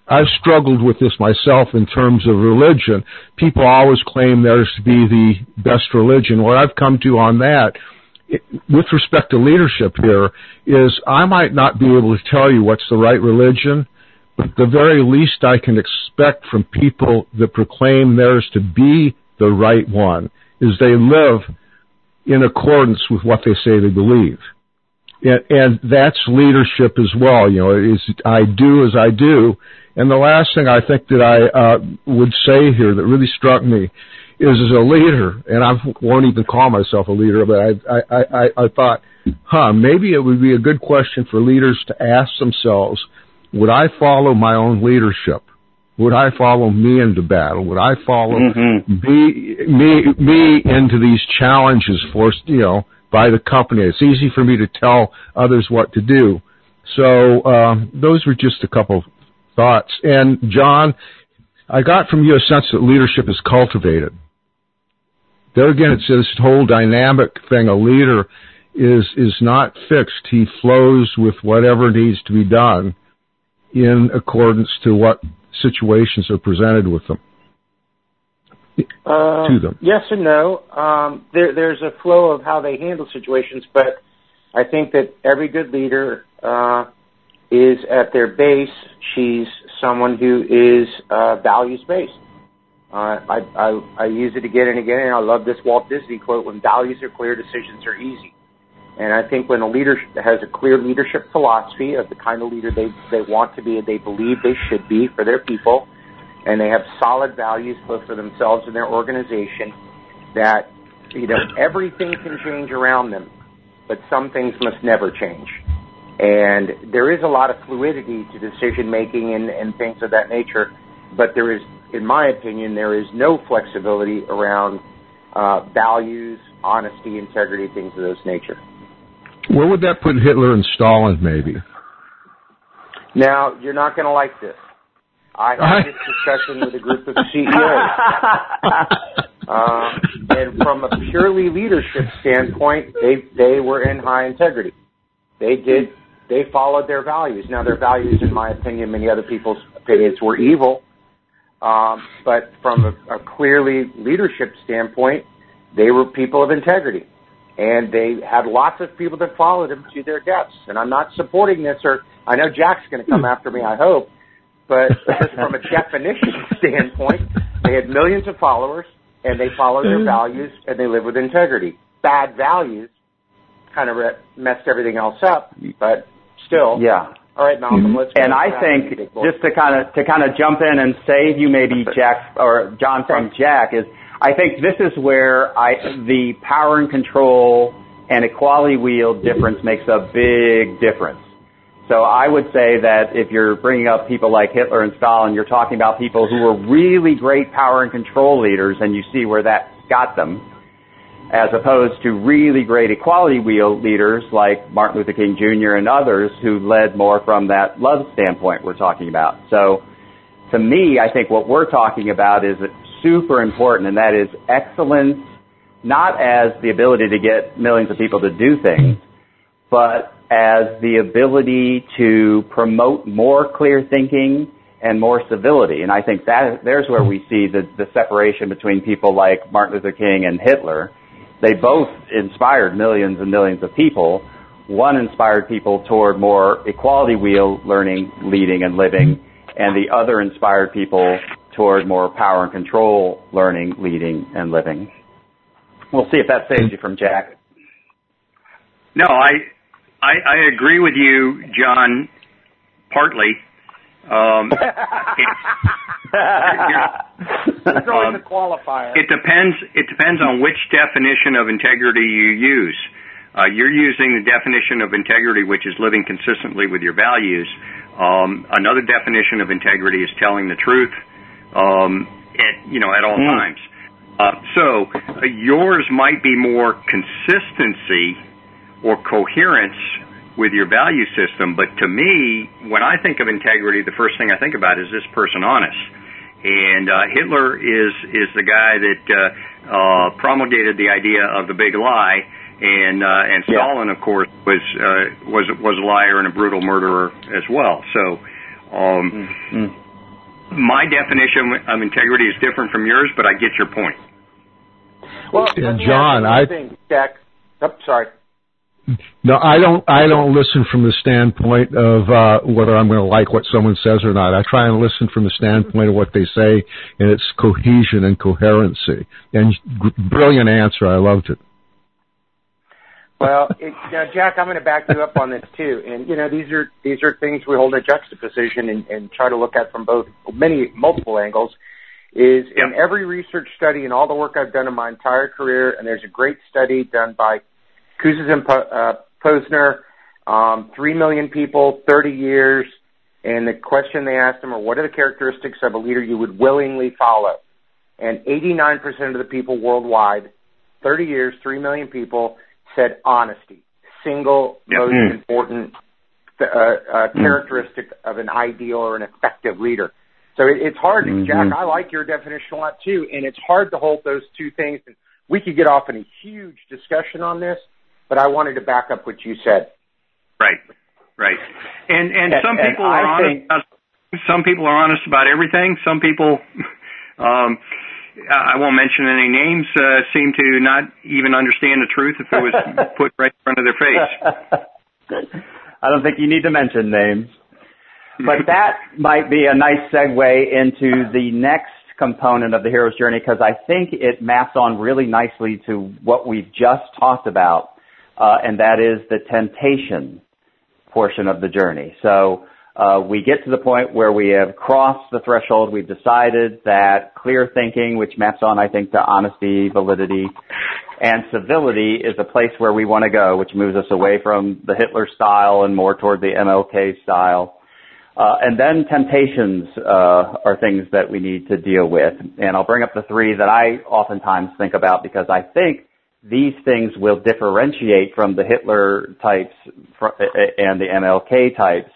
S1: I've struggled with this myself in terms of religion. People always claim theirs to be the best religion. What I've come to on that, with respect to leadership here, is I might not be able to tell you what's the right religion, but the very least I can expect from people that proclaim theirs to be the right one is they live in accordance with what they say they believe. And, and that's leadership as well. You know, is I do as I do. And the last thing I think that I uh, would say here that really struck me is as a leader, and I won't even call myself a leader, but I, I, I, I thought, huh, maybe it would be a good question for leaders to ask themselves, would I follow my own leadership? Would I follow me into battle? Would I follow mm-hmm. me, me, me into these challenges forced, you know, by the company? It's easy for me to tell others what to do. So, um, those were just a couple thoughts. And John, I got from you a sense that leadership is cultivated. There again, it's this whole dynamic thing. A leader is, is not fixed. He flows with whatever needs to be done in accordance to what situations are presented with them.
S4: Uh,
S1: to them.
S4: Yes and no. Um, there, there's a flow of how they handle situations, but I think that every good leader uh, is at their base. She's someone who is uh, values-based. Uh, I, I, I use it again and again, and I love this Walt Disney quote, when values are clear, decisions are easy. And I think when a leader has a clear leadership philosophy of the kind of leader they, they want to be and they believe they should be for their people, and they have solid values both for themselves and their organization, that, you know, everything can change around them, but some things must never change. And there is a lot of fluidity to decision-making and, and things of that nature, but there is, in my opinion, there is no flexibility around uh, values, honesty, integrity, things of this nature.
S1: Where would that put Hitler and Stalin, maybe?
S4: Now, you're not going to like this. I had this discussion with a group of C E Os. uh, and from a purely leadership standpoint, they they were in high integrity. They did, they followed their values. Now, their values, in my opinion, many other people's opinions, were evil. Um, but from a, a clearly leadership standpoint, they were people of integrity. And they had lots of people that followed them to their deaths. And I'm not supporting this, or I know Jack's going to come after me, I hope. But just from a definition standpoint, they had millions of followers, and they followed their values, and they lived with integrity. Bad values kind of messed everything else up, but still.
S2: Yeah.
S4: All right, Malcolm, let's go.
S2: And I think, just to kind of to kind of jump in and save you maybe, Jack, or John from Jack, is I think this is where I the power and control and equality wheel difference makes a big difference. So I would say that if you're bringing up people like Hitler and Stalin, you're talking about people who were really great power and control leaders, and you see where that got them, as opposed to really great equality wheel leaders like Martin Luther King Junior and others who led more from that love standpoint we're talking about. So to me, I think what we're talking about is super important, and that is excellence, not as the ability to get millions of people to do things, but as the ability to promote more clear thinking and more civility. And I think that there's where we see the, the separation between people like Martin Luther King and Hitler. They both inspired millions and millions of people. One inspired people toward more equality wheel learning, leading, and living, and the other inspired people toward more power and control learning, leading, and living. We'll see if that saves you from Jack.
S5: No, I I, I agree with you, John, partly. Um, it,
S4: It's always a qualifier.
S5: It depends. It depends on which definition of integrity you use. Uh, you're using the definition of integrity, which is living consistently with your values. Um, another definition of integrity is telling the truth, um, at, you know, at all mm. times. Uh, so uh, yours might be more consistency or coherence with your value system, but to me, when I think of integrity, the first thing I think about is this person honest. And uh, Hitler is is the guy that uh, uh, promulgated the idea of the big lie, and uh, and yeah. Stalin, of course, was uh, was was a liar and a brutal murderer as well. So, um,
S2: mm-hmm.
S5: my definition of integrity is different from yours, but I get your point.
S4: Well,
S1: and John, I
S4: think, Jack. Oh, sorry.
S1: No, I don't. I don't listen from the standpoint of uh, whether I'm going to like what someone says or not. I try and listen from the standpoint of what they say and its cohesion and coherency. And brilliant answer. I loved it.
S4: Well, it, you know, Jack, I'm going to back you up on this too. And you know, these are these are things we hold in juxtaposition and, and try to look at from both many multiple angles. Is yep. in every research study and all the work I've done in my entire career, and there's a great study done by Kouzes and uh, Posner, um, three million people, thirty years, and the question they asked them are, what are the characteristics of a leader you would willingly follow? And eighty-nine percent of the people worldwide, thirty years, three million people, said honesty, single yep. most mm. important uh, uh, mm. characteristic of an ideal or an effective leader. So it, it's hard, mm-hmm. Jack, I like your definition a lot too, and it's hard to hold those two things. And we could get off in a huge discussion on this, but I wanted to back up what you said.
S5: Right, right. And and, and some people and are
S2: I
S5: honest.
S2: Think...
S5: About, some people are honest about everything. Some people, um, I won't mention any names, uh, seem to not even understand the truth if it was put right in front of their face.
S2: I don't think you need to mention names. But that might be a nice segue into the next component of the hero's journey, because I think it maps on really nicely to what we've just talked about, uh, and that is the temptation portion of the journey. So uh, we get to the point where we have crossed the threshold. We've decided that clear thinking, which maps on, I think, to honesty, validity, and civility, is a place where we want to go, which moves us away from the Hitler style and more toward the M L K style. Uh, and then temptations uh, are things that we need to deal with. And I'll bring up the three that I oftentimes think about, because I think these things will differentiate from the Hitler types and the M L K types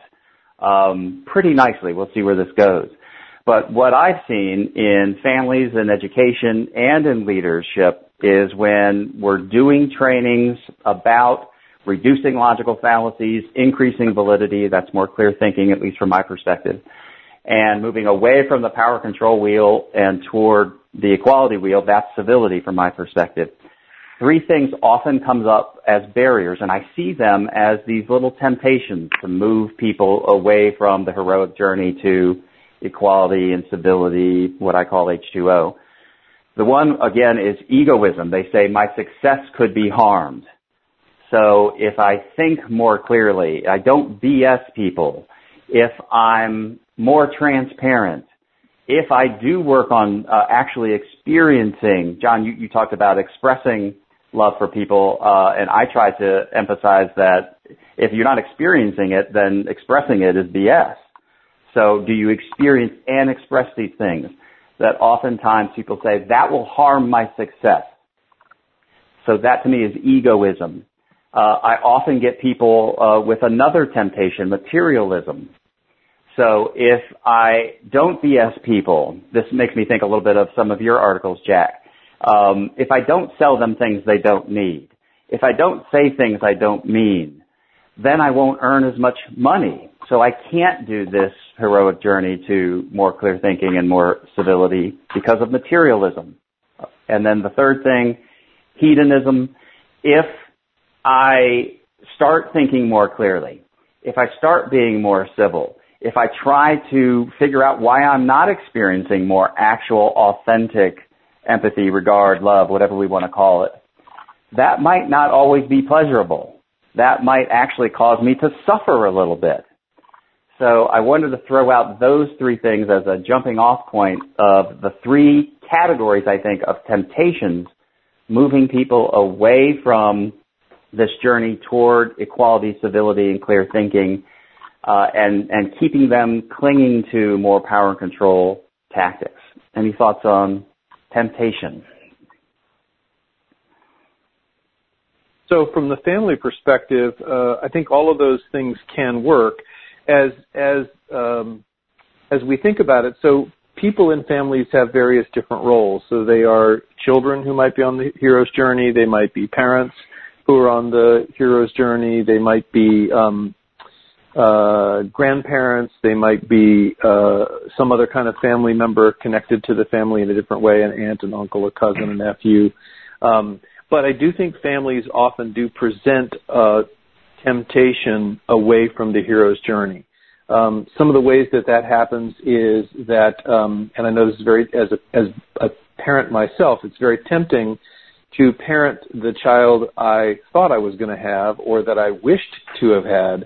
S2: um, pretty nicely. We'll see where this goes. But what I've seen in families and education and in leadership is when we're doing trainings about reducing logical fallacies, increasing validity, that's more clear thinking, at least from my perspective, and moving away from the power control wheel and toward the equality wheel, that's civility from my perspective. Three things often comes up as barriers, and I see them as these little temptations to move people away from the heroic journey to equality and civility, what I call H two O. The one, again, is egoism. They say my success could be harmed. So if I think more clearly, I don't B S people, if I'm more transparent, if I do work on uh, actually experiencing, John, you, you talked about expressing love for people, uh, and I try to emphasize that if you're not experiencing it, then expressing it is B S. So do you experience and express these things? That oftentimes people say, that will harm my success. So that to me is egoism. Uh, I often get people uh, with another temptation, materialism. So if I don't B S people, this makes me think a little bit of some of your articles, Jack. Um, if I don't sell them things they don't need, if I don't say things I don't mean, then I won't earn as much money. So I can't do this heroic journey to more clear thinking and more civility because of materialism. And then the third thing, hedonism. If I start thinking more clearly, if I start being more civil, if I try to figure out why I'm not experiencing more actual, authentic empathy, regard, love, whatever we want to call it, that might not always be pleasurable. That might actually cause me to suffer a little bit. So I wanted to throw out those three things as a jumping off point of the three categories, I think, of temptations moving people away from this journey toward equality, civility, and clear thinking, uh, and, and keeping them clinging to more power and control tactics. Any thoughts on temptation?
S3: So from the family perspective, uh, I think all of those things can work as, as, um, as we think about it. So people in families have various different roles. So they are children who might be on the hero's journey. They might be parents who are on the hero's journey. They might be um, uh, grandparents. They might be uh, some other kind of family member connected to the family in a different way, an aunt, an uncle, a cousin, a nephew. Um, but I do think families often do present uh, temptation away from the hero's journey. Um, some of the ways that that happens is that, um, and I know this is very, as a, as a parent myself, it's very tempting to parent the child I thought I was going to have or that I wished to have had,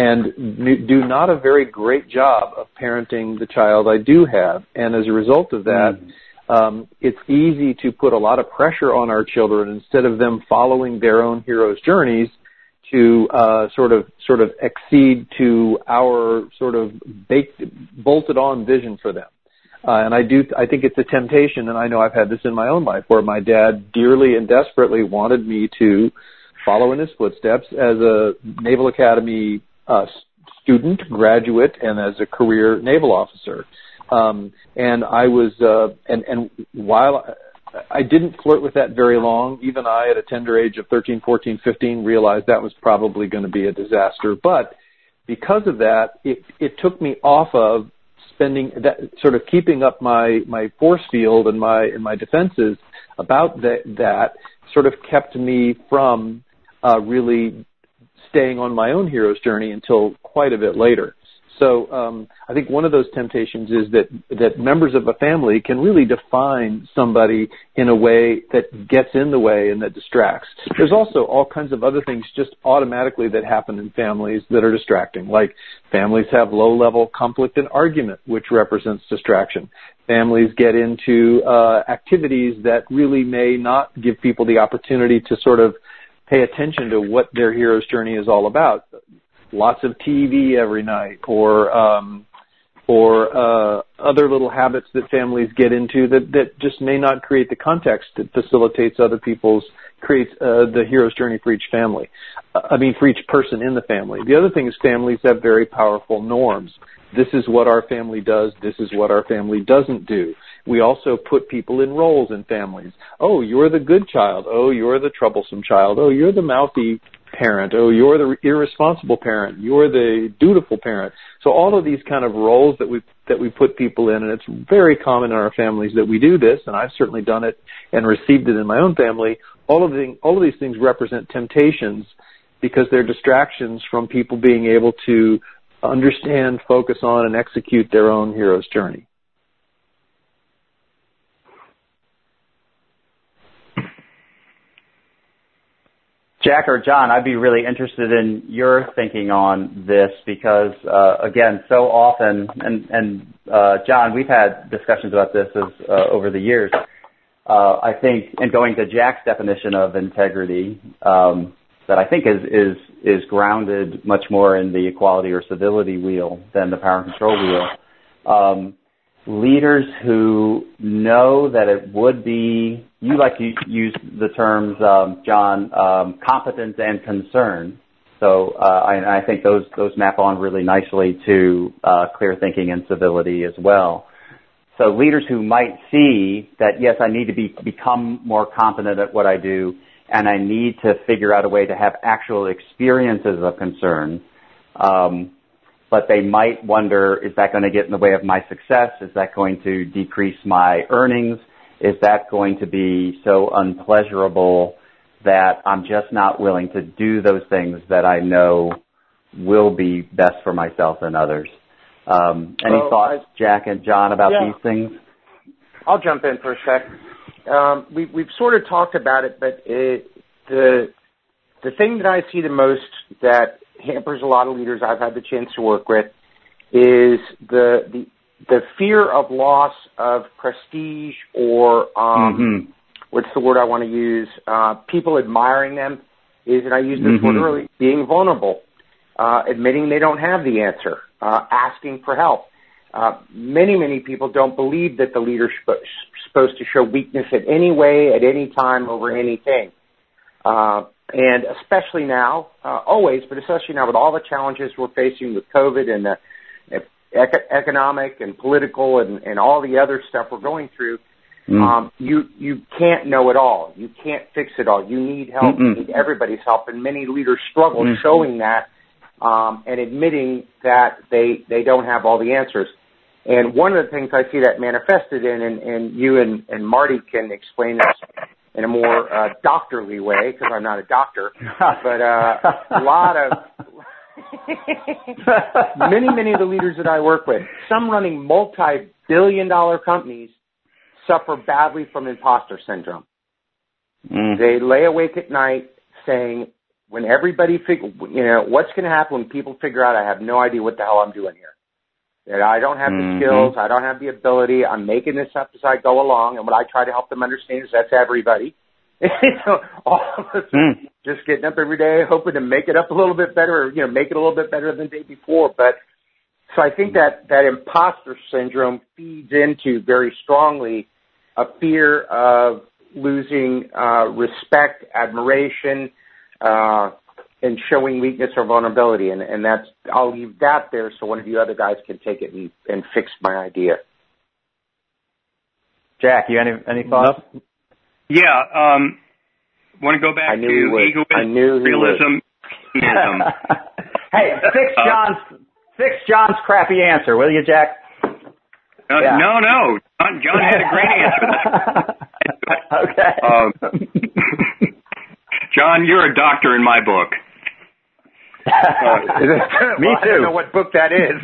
S3: and do not a very great job of parenting the child I do have. And as a result of that, mm. um, it's easy to put a lot of pressure on our children instead of them following their own hero's journeys to uh, sort of sort of accede to our sort of baked, bolted on vision for them. Uh, and I do, I think it's a temptation, and I know I've had this in my own life, where my dad dearly and desperately wanted me to follow in his footsteps as a Naval Academy uh, student, graduate, and as a career naval officer. Um, and I was, uh, and, and while I didn't flirt with that very long, even I, at a tender age of thirteen, fourteen, fifteen, realized that was probably going to be a disaster. But because of that, it, it took me off of spending that, sort of keeping up my, my force field and my, and my defenses about that, that sort of kept me from, uh, really staying on my own hero's journey until quite a bit later. So, um, I think one of those temptations is that, that members of a family can really define somebody in a way that gets in the way and that distracts. There's also all kinds of other things just automatically that happen in families that are distracting, like families have low-level conflict and argument, which represents distraction. Families get into uh, activities that really may not give people the opportunity to sort of pay attention to what their hero's journey is all about. Lots of T V every night, or um, or uh, other little habits that families get into that, that just may not create the context that facilitates other people's, creates uh, the hero's journey for each family. Uh, I mean, for each person in the family. The other thing is families have very powerful norms. This is what our family does. This is what our family doesn't do. We also put people in roles in families. Oh, you're the good child. Oh, you're the troublesome child. Oh, you're the mouthy parent. Oh, you're the irresponsible parent. You're the dutiful parent. So all of these kind of roles that we that we put people in, and it's very common in our families that we do this, and I've certainly done it and received it in my own family. All of the, all of these things represent temptations because they're distractions from people being able to understand, focus on, and execute their own hero's journey.
S2: Jack or John, I'd be really interested in your thinking on this because, uh, again, so often, and, and uh, John, we've had discussions about this as, uh, over the years. Uh, I think, and going to Jack's definition of integrity, um, that I think is, is is grounded much more in the equality or civility wheel than the power and control wheel. Um, leaders who know that it would be, you like to use the terms, um, John, um, competence and concern. So uh, I, I think those those map on really nicely to uh, clear thinking and civility as well. So leaders who might see that, yes, I need to be become more competent at what I do, and I need to figure out a way to have actual experiences of concern. Um, but they might wonder, is that going to get in the way of my success? Is that going to decrease my earnings? Is that going to be so unpleasurable that I'm just not willing to do those things that I know will be best for myself and others? Um, any
S4: well,
S2: thoughts, I, Jack and John, about
S4: yeah,
S2: these things?
S4: I'll jump in for a sec. Um, we, we've sort of talked about it, but it, the the thing that I see the most that hampers a lot of leaders I've had the chance to work with is the the, the fear of loss of prestige or um, mm-hmm. what's the word I want to use? Uh, people admiring them is, and I used this mm-hmm. word earlier, being vulnerable, uh, admitting they don't have the answer, uh, asking for help. Uh, many, many people don't believe that the leader is supposed to show weakness in any way, at any time, over anything. Uh, and especially now, uh, always, but especially now with all the challenges we're facing with COVID and the ec- economic and political and, and all the other stuff we're going through, mm. um, you you can't know it all. You can't fix it all. You need help. Mm-mm. You need everybody's help, and many leaders struggle mm. showing that um, and admitting that they they don't have all the answers. And one of the things I see that manifested in, and, and you and, and Marty can explain this in a more uh, doctorly way, because I'm not a doctor, but uh, a lot of many, many of the leaders that I work with, some running multi-billion dollar companies, suffer badly from imposter syndrome. Mm. They lay awake at night saying, when everybody figure, you know, what's going to happen when people figure out I have no idea what the hell I'm doing here? That I don't have mm-hmm. the skills, I don't have the ability, I'm making this up as I go along, and what I try to help them understand is that's everybody. You know, all of us mm. just getting up every day, hoping to make it up a little bit better, or, you know, make it a little bit better than the day before. But so I think that that imposter syndrome feeds into very strongly a fear of losing uh, respect, admiration, uh, and showing weakness or vulnerability. And, and that's, I'll leave that there so one of you other guys can take it and, and fix my idea.
S2: Jack, you any any thoughts?
S5: Yeah, um, want to go back to egoism, realism, humanism.
S2: Hey, fix John's fix John's crappy answer, will you, Jack?
S5: Uh, yeah. No, no, John, John had a great answer.
S2: Okay.
S5: Um, John, you're a doctor in my book.
S4: Uh,
S2: Me
S4: well,
S2: too.
S4: I don't know what book that is.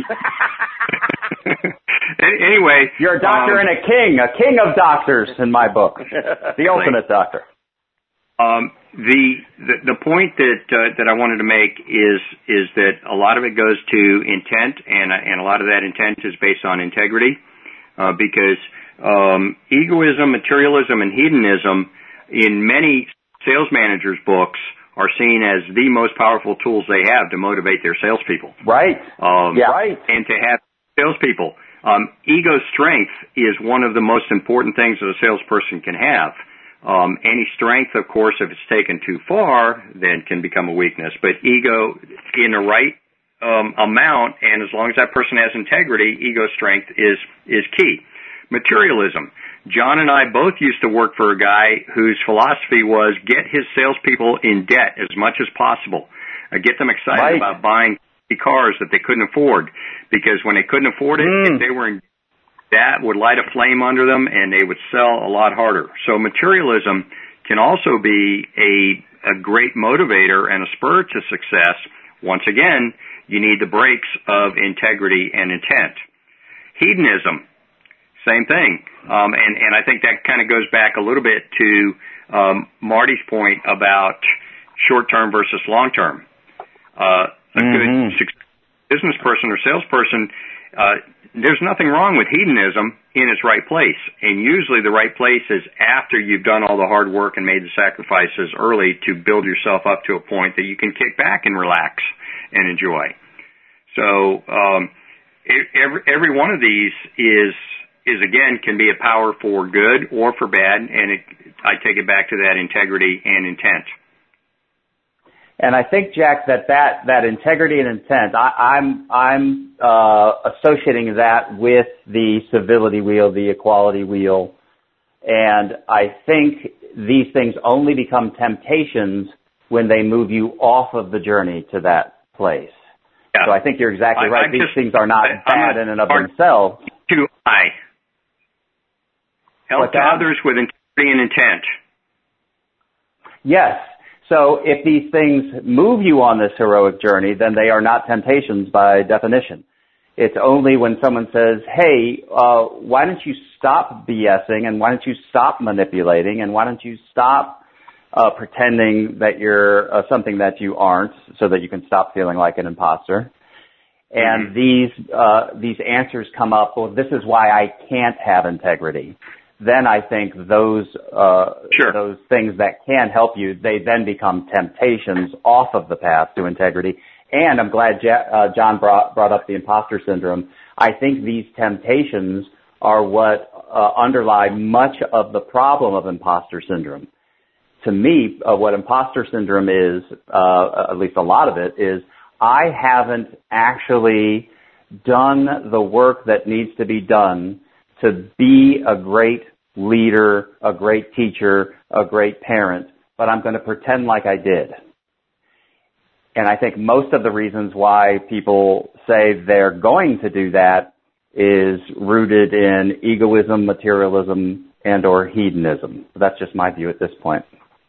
S5: Anyway.
S2: You're a doctor um, and a king, a king of doctors in my book. The ultimate doctor.
S5: Um, the, the the point that uh, that I wanted to make is is that a lot of it goes to intent, and and a lot of that intent is based on integrity, uh, because um, egoism, materialism, and hedonism in many sales managers' books are seen as the most powerful tools they have to motivate their salespeople.
S2: Right.
S5: Um,
S2: yeah. Right.
S5: And to have salespeople. Um, ego strength is one of the most important things that a salesperson can have. Um, any strength, of course, if it's taken too far, then can become a weakness. But ego in the right um, amount, and as long as that person has integrity, ego strength is is key. Materialism. John and I both used to work for a guy whose philosophy was get his salespeople in debt as much as possible. Uh, get them excited right. about buying cars that they couldn't afford, because when they couldn't afford it, mm. if they were in that would light a flame under them and they would sell a lot harder. So materialism can also be a, a great motivator and a spur to success. Once again, you need the brakes of integrity and intent. Hedonism. Same thing. Um, and, and I think that kind of goes back a little bit to um, Marty's point about short-term versus long-term. Uh, a mm-hmm. good business person or salesperson, uh, there's nothing wrong with hedonism in its right place. And usually the right place is after you've done all the hard work and made the sacrifices early to build yourself up to a point that you can kick back and relax and enjoy. So um, every, every one of these is... is again can be a power for good or for bad, and it, I take it back to that integrity and intent.
S2: And I think, Jack, that that, that integrity and intent, I, I'm I'm uh, associating that with the civility wheel, the equality wheel, and I think these things only become temptations when they move you off of the journey to that place. Yeah. So I think you're exactly I, right. I these just, things are not I, bad I, in and of themselves.
S5: Too high. Help to others with integrity and intent.
S2: Yes. So if these things move you on this heroic journey, then they are not temptations by definition. It's only when someone says, hey, uh, why don't you stop BSing, and why don't you stop manipulating, and why don't you stop uh, pretending that you're uh, something that you aren't, so that you can stop feeling like an imposter. And mm-hmm. these uh, these answers come up, well, this is why I can't have integrity. Then I think those uh,
S5: sure.
S2: those things that can help you, they then become temptations off of the path to integrity. And I'm glad ja- uh, John brought, brought up the imposter syndrome. I think these temptations are what uh, underlie much of the problem of imposter syndrome. To me, uh, what imposter syndrome is, uh, at least a lot of it, is I haven't actually done the work that needs to be done to be a great leader, a great teacher, a great parent, but I'm going to pretend like I did. and I think most of the reasons why people say they're going to do that is rooted in egoism, materialism, and or hedonism. That's just my view at this point.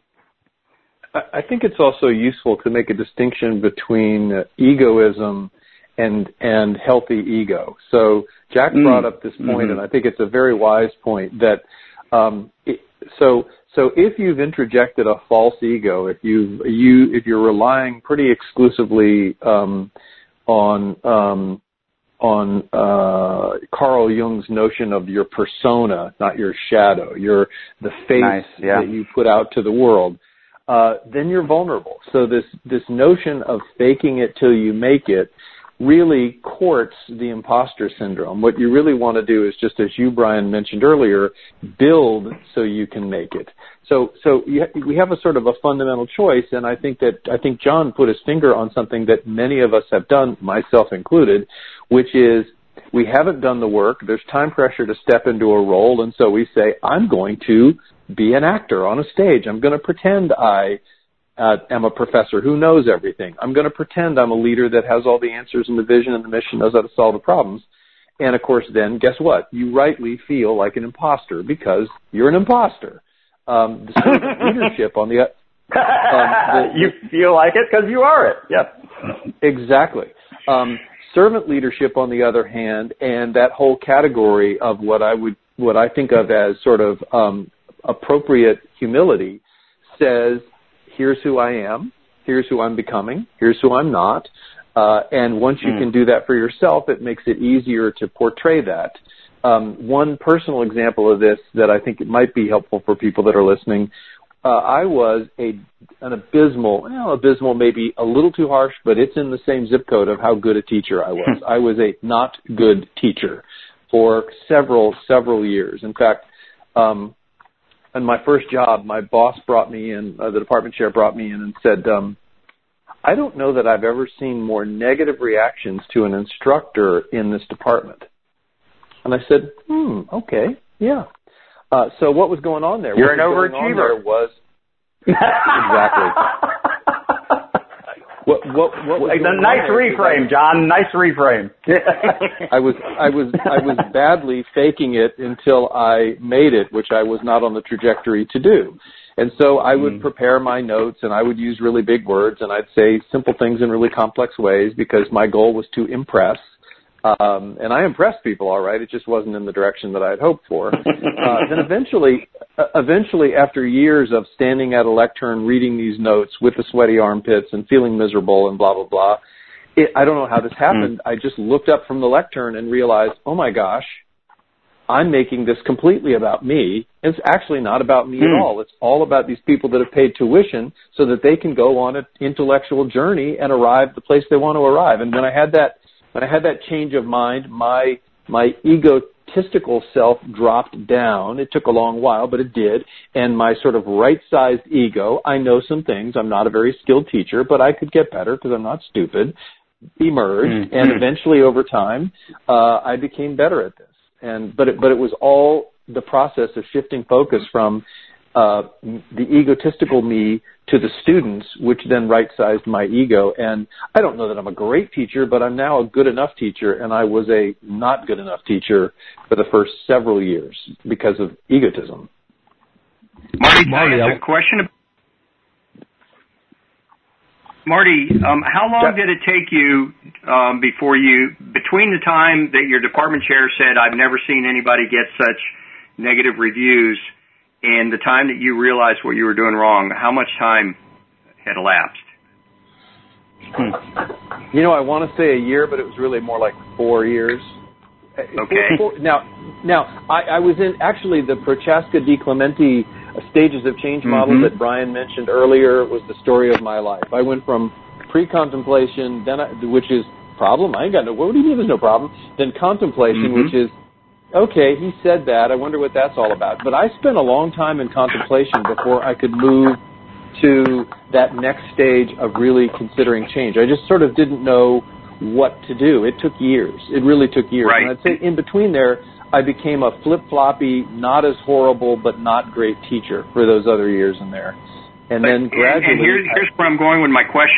S3: I think it's also useful to make a distinction between uh, egoism and and healthy ego. So Jack mm. brought up this point, mm-hmm. and I think it's a very wise point that um, it, so so if you've introjected a false ego, if you you if you're relying pretty exclusively um, on um, on uh, Carl Jung's notion of your persona, not your shadow, your the face
S2: nice, yeah.
S3: that you put out to the world. Uh, then you're vulnerable. So this, this notion of faking it till you make it really courts the imposter syndrome. What you really want to do is, just as you, Brian, mentioned earlier, build so you can make it. So, so you ha- we have a sort of a fundamental choice, and I think that, I think John put his finger on something that many of us have done, myself included, which is we haven't done the work. There's time pressure to step into a role, and so we say, I'm going to be an actor on a stage. I'm going to pretend I uh, am a professor who knows everything. I'm going to pretend I'm a leader that has all the answers and the vision and the mission, knows how to solve the problems. And, of course, then, guess what? You rightly feel like an imposter because you're an imposter. Um, the servant leadership on the, um, the...
S2: You feel like it because you are it. Yep.
S3: Exactly. Um, servant leadership, on the other hand, and that whole category of what I would, what I think of as sort of um, appropriate humility says, here's who I am, here's who I'm becoming, here's who I'm not. Uh, and once you mm. can do that for yourself, it makes it easier to portray that. Um, one personal example of this that I think it might be helpful for people that are listening, uh, I was a an abysmal, well, abysmal maybe a little too harsh, but it's in the same zip code of how good a teacher I was. I was a not good teacher for several, several years. In fact, um, in my first job, my boss brought me in, uh, the department chair brought me in and said, um, I don't know that I've ever seen more negative reactions to an instructor in this department. And I said, hmm, okay, yeah. Uh, so what was going on there?
S2: You're
S3: what
S2: an overachiever.
S3: Was exactly. What, what, what was
S2: a nice reframe, John. Nice reframe.
S3: I was, I was, I was badly faking it until I made it, which I was not on the trajectory to do. And so I would mm. prepare my notes, and I would use really big words, and I'd say simple things in really complex ways because my goal was to impress. Um, and I impressed people, all right. It just wasn't in the direction that I had hoped for. Uh, then eventually, uh, eventually, after years of standing at a lectern, reading these notes with the sweaty armpits and feeling miserable and blah, blah, blah, it, I don't know how this happened. I just looked up from the lectern and realized, oh, my gosh, I'm making this completely about me. It's actually not about me mm. at all. It's all about these people that have paid tuition so that they can go on an intellectual journey and arrive the place they want to arrive. And when I had that When I had that change of mind, my my egotistical self dropped down. It took a long while, but it did. And my sort of right-sized ego, I know some things. I'm not a very skilled teacher, but I could get better because I'm not stupid, emerged. Mm-hmm. And eventually, over time, uh, I became better at this. And but it, but it was all the process of shifting focus from uh, the egotistical me to the students, which then right-sized my ego. And I don't know that I'm a great teacher, but I'm now a good enough teacher, and I was a not good enough teacher for the first several years because of egotism.
S5: Marty, Marty I have a question. Marty, um, how long did it take you um, before you, between the time that your department chair said, I've never seen anybody get such negative reviews, and the time that you realized what you were doing wrong, how much time had elapsed?
S3: Hmm. You know, I want to say a year, but it was really more like four years.
S5: Okay.
S3: Four, four, now, now I, I was in actually the Prochaska Di Clementi stages of change model mm-hmm. that Brian mentioned earlier. Was the story of my life. I went from pre-contemplation, then I, which is problem. I ain't got no. What do you mean? There's no problem. Then contemplation, mm-hmm. which is okay, he said that. I wonder what that's all about. But I spent a long time in contemplation before I could move to that next stage of really considering change. I just sort of didn't know what to do. It took years. It really took years.
S5: Right.
S3: And I'd say in between there, I became a flip-floppy, not as horrible, but not great teacher for those other years in there. And
S5: but,
S3: then gradually...
S5: And, and here's, here's where I'm going with my question.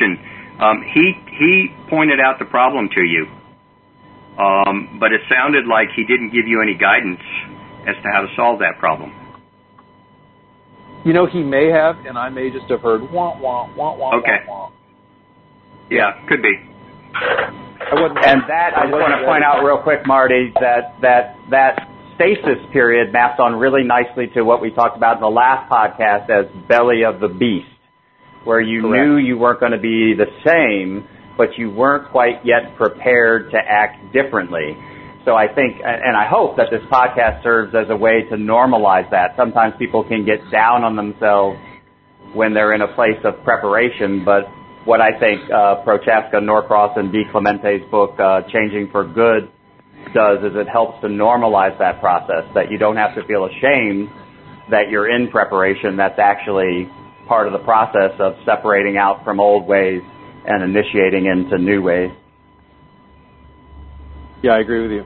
S5: Um, he he pointed out the problem to you, um, but it sounded like he didn't give you any guidance as to how to solve that problem.
S3: You know, he may have, and I may just have heard wah wah wah wah.
S5: Okay.
S3: Wah, wah.
S5: Yeah, could be.
S3: I wasn't,
S2: and that I just want to point out real quick, Marty, that that that stasis period maps on really nicely to what we talked about in the last podcast as belly of the beast, where you
S3: Correct.
S2: knew you weren't going to be the same, but you weren't quite yet prepared to act differently. So I think, and I hope that this podcast serves as a way to normalize that. Sometimes people can get down on themselves when they're in a place of preparation, but what I think uh, Prochaska, Norcross, and D. Clemente's book, uh, Changing for Good, does is it helps to normalize that process, that you don't have to feel ashamed that you're in preparation. That's actually part of the process of separating out from old ways and initiating into new ways.
S3: Yeah, I agree with you.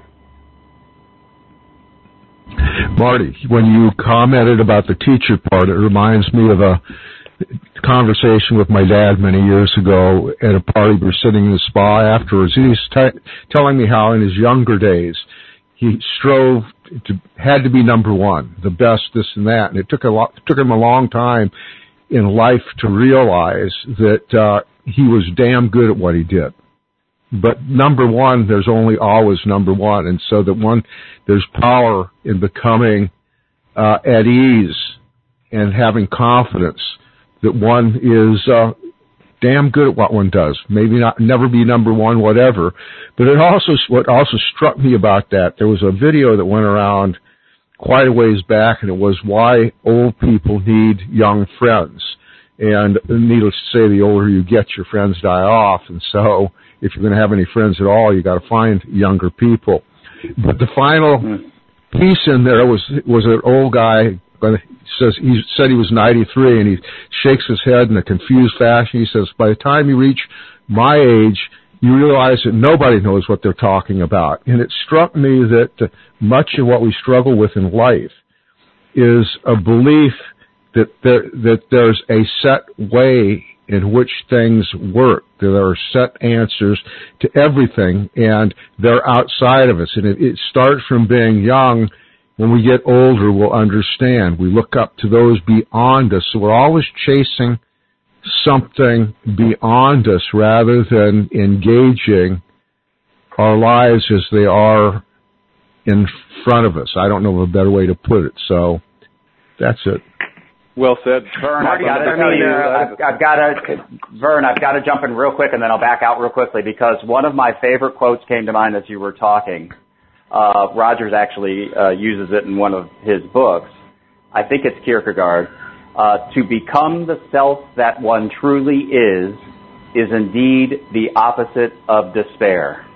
S1: Marty, when you commented about the teacher part, it reminds me of a conversation with my dad many years ago at a party. We were sitting in the spa afterwards. He was t- telling me how in his younger days he strove to, had to be number one, the best, this and that. And it took a lot, it took him a long time in life to realize that uh, he was damn good at what he did. But number one, there's only always number one. And so that one, there's power in becoming uh, at ease and having confidence that one is uh, damn good at what one does. Maybe not, never be number one, whatever. But it also, what also struck me about that, there was a video that went around quite a ways back, and it was why old people need young friends. And needless to say, the older you get, your friends die off. And so if you're going to have any friends at all, you got to find younger people. But the final piece in there was was an old guy. He says he said he was ninety-three, and he shakes his head in a confused fashion. He says, "By the time you reach my age, you realize that nobody knows what they're talking about." And it struck me that much of what we struggle with in life is a belief that there, that there's a set way in which things work. There are set answers to everything, and they're outside of us. And it, it starts from being young. When we get older, we'll understand. We look up to those beyond us. So we're always chasing something beyond us rather than engaging our lives as they are in front of us. I don't know of a better way to put it. So that's it.
S3: Well said.
S2: Vern, I've got to tell you, I've, I've got to, Vern, I've got to jump in real quick, and then I'll back out real quickly, because one of my favorite quotes came to mind as you were talking. Uh, Rogers actually uh, uses it in one of his books. I think it's Kierkegaard. Uh, to become the self that one truly is, is indeed the opposite of despair.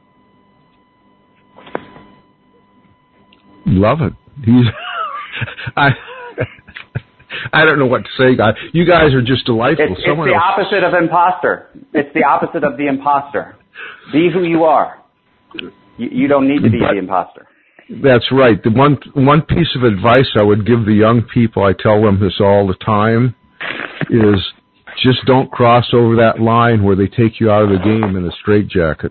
S1: Love it. He's, I, I don't know what to say, guys. You guys are just delightful.
S2: It's, it's the else. opposite of imposter. It's the opposite of the imposter. Be who you are. You, you don't need to be but, the imposter.
S1: That's right. The one one piece of advice I would give the young people, I tell them this all the time, is just don't cross over that line where they take you out of the game in a straitjacket.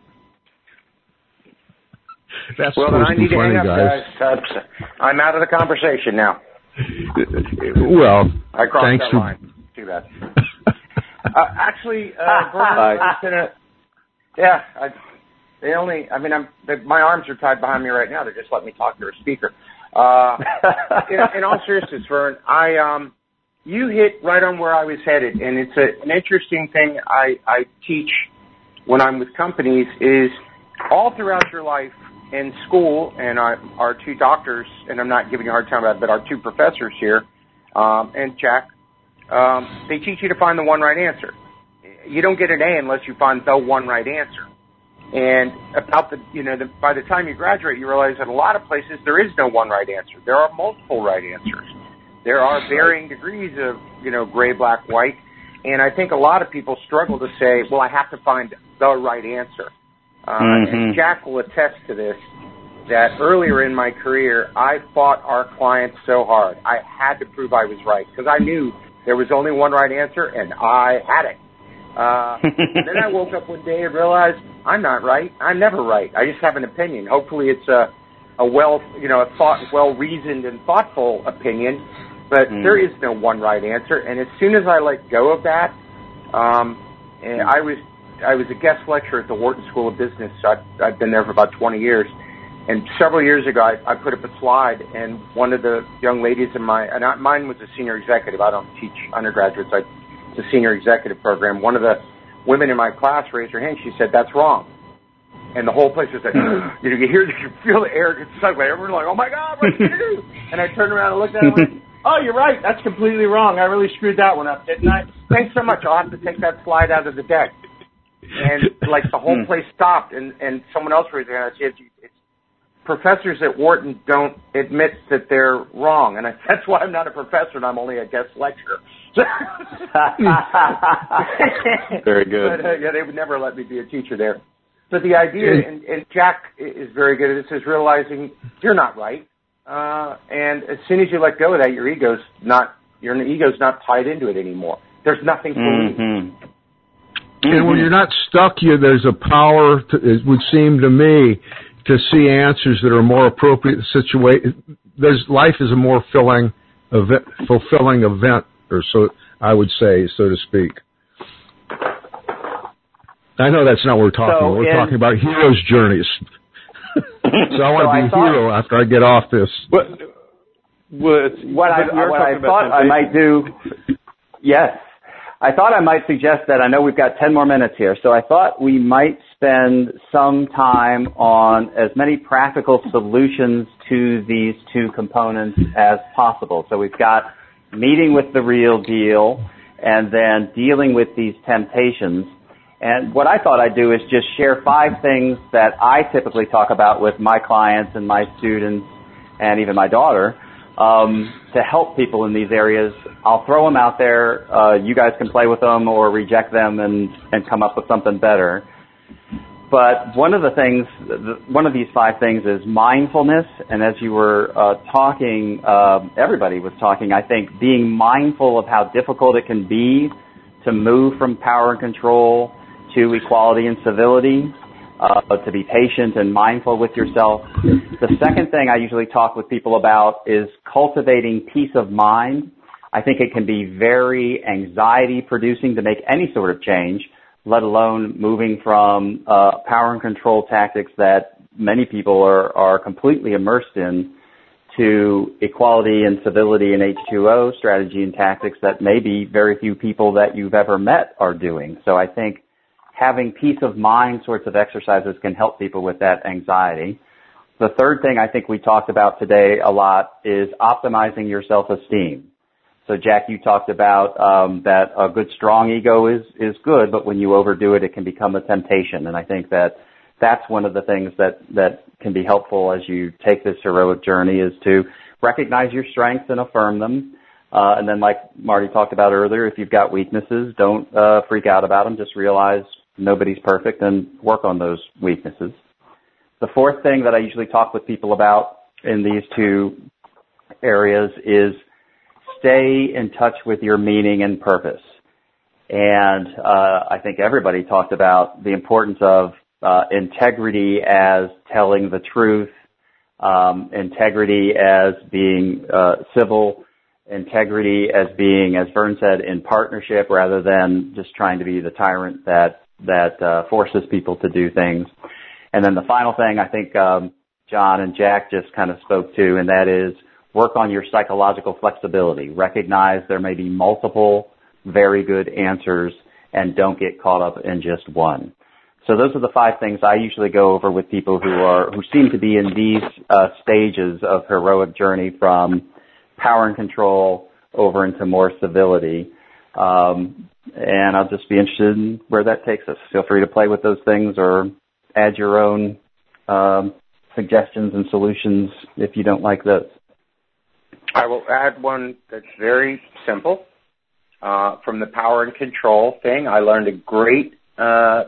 S1: That's
S4: well, then I need to
S1: funny,
S4: hang up,
S1: guys.
S4: guys. That's, I'm out of the conversation now.
S1: Well,
S4: I crossed
S1: thanks
S4: that
S1: for...
S4: line. Too bad. uh, actually, uh, Vernon, uh, yeah, I, they only. I mean, I'm. They, my arms are tied behind me right now. They just let me talk to a speaker. Uh, in, in all seriousness, Vern, I um, you hit right on where I was headed, and it's a, an interesting thing I, I teach when I'm with companies is all throughout your life. In school, and our, our two doctors, and I'm not giving you a hard time about it, but our two professors here, um, and Jack, um, they teach you to find the one right answer. You don't get an A unless you find the one right answer. And about the, you know, the, by the time you graduate, you realize that a lot of places there is no one right answer. There are multiple right answers. There are varying degrees of, you know, gray, black, white. And I think a lot of people struggle to say, well, I have to find the right answer. Uh, mm-hmm. And Jack will attest to this, that earlier in my career, I fought our clients so hard. I had to prove I was right because I knew there was only one right answer, and I had it. Uh, and then I woke up one day and realized I'm not right. I'm never right. I just have an opinion. Hopefully it's a, a well, you know, a thought, well-reasoned and thoughtful opinion, but mm. there is no one right answer. And as soon as I let go of that, um, and I was, I was a guest lecturer at the Wharton School of Business. So I've, I've been there for about twenty years. And several years ago, I, I put up a slide, and one of the young ladies in my, and I, mine was a senior executive. I don't teach undergraduates. I, it's a senior executive program. One of the women in my class raised her hand. She said, "That's wrong." And the whole place was like, you know, you hear, you feel the air get sucked by everyone. Like, "Oh my God, what are you gonna do?" And I turned around and looked at her and went, "Oh, you're right. That's completely wrong. I really screwed that one up, didn't I? Thanks so much. I'll have to take that slide out of the deck." And like the whole place stopped, and and someone else raised their hand. I said, "It's professors at Wharton don't admit that they're wrong," and I, that's why I'm not a professor and I'm only a guest lecturer.
S2: Very good.
S4: But, uh, yeah, they would never let me be a teacher there. But the idea, and, and Jack is very good at this, is realizing you're not right, uh, and as soon as you let go of that, your ego's not your ego's not tied into it anymore. There's nothing to
S2: mm-hmm.
S4: lose.
S1: And when you're not stuck, you there's a power. To, it would seem to me, to see answers that are more appropriate situation. There's life is a more filling, event, fulfilling event, or so I would say, so to speak. I know that's not what we're talking
S2: so
S1: about. We're
S2: in,
S1: talking about heroes' journeys. So I want
S2: so
S1: to be
S2: I
S1: a
S2: thought,
S1: hero after I get off this.
S3: What, what,
S2: what I, what I thought I might do, yes. I thought I might suggest that, I know we've got ten more minutes here, so I thought we might spend some time on as many practical solutions to these two components as possible. So we've got meeting with the real deal and then dealing with these temptations. And what I thought I'd do is just share five things that I typically talk about with my clients and my students and even my daughter, Um, to help people in these areas. I'll throw them out there. Uh, you guys can play with them or reject them and, and come up with something better. But one of the things, one of these five things is mindfulness. And as you were uh, talking, uh, everybody was talking, I think being mindful of how difficult it can be to move from power and control to equality and civility. Uh, to be patient and mindful with yourself. The second thing I usually talk with people about is cultivating peace of mind. I think it can be very anxiety-producing to make any sort of change, let alone moving from uh, power and control tactics that many people are, are completely immersed in to equality and civility and H two O strategy and tactics that maybe very few people that you've ever met are doing. So I think having peace of mind sorts of exercises can help people with that anxiety. The third thing I think we talked about today a lot is optimizing your self-esteem. So Jack, you talked about um, that a good strong ego is, is good, but when you overdo it, it can become a temptation. And I think that that's one of the things that, that can be helpful as you take this heroic journey is to recognize your strengths and affirm them. Uh, and then like Marty talked about earlier, if you've got weaknesses, don't uh, freak out about them. Just realize nobody's perfect and work on those weaknesses. The fourth thing that I usually talk with people about in these two areas is stay in touch with your meaning and purpose. And uh, I think everybody talked about the importance of uh, integrity as telling the truth, um, integrity as being uh, civil, integrity as being, as Vern said, in partnership rather than just trying to be the tyrant that that uh, forces people to do things. And then the final thing I think um, John and Jack just kind of spoke to, and that is work on your psychological flexibility. Recognize there may be multiple very good answers and don't get caught up in just one. So those are the five things I usually go over with people who are who seem to be in these uh, stages of heroic journey from power and control over into more civility. Um, and I'll just be interested in where that takes us. Feel free to play with those things or add your own um, suggestions and solutions if you don't like those.
S4: I will add one that's very simple. Uh, from the power and control thing, I learned a great uh,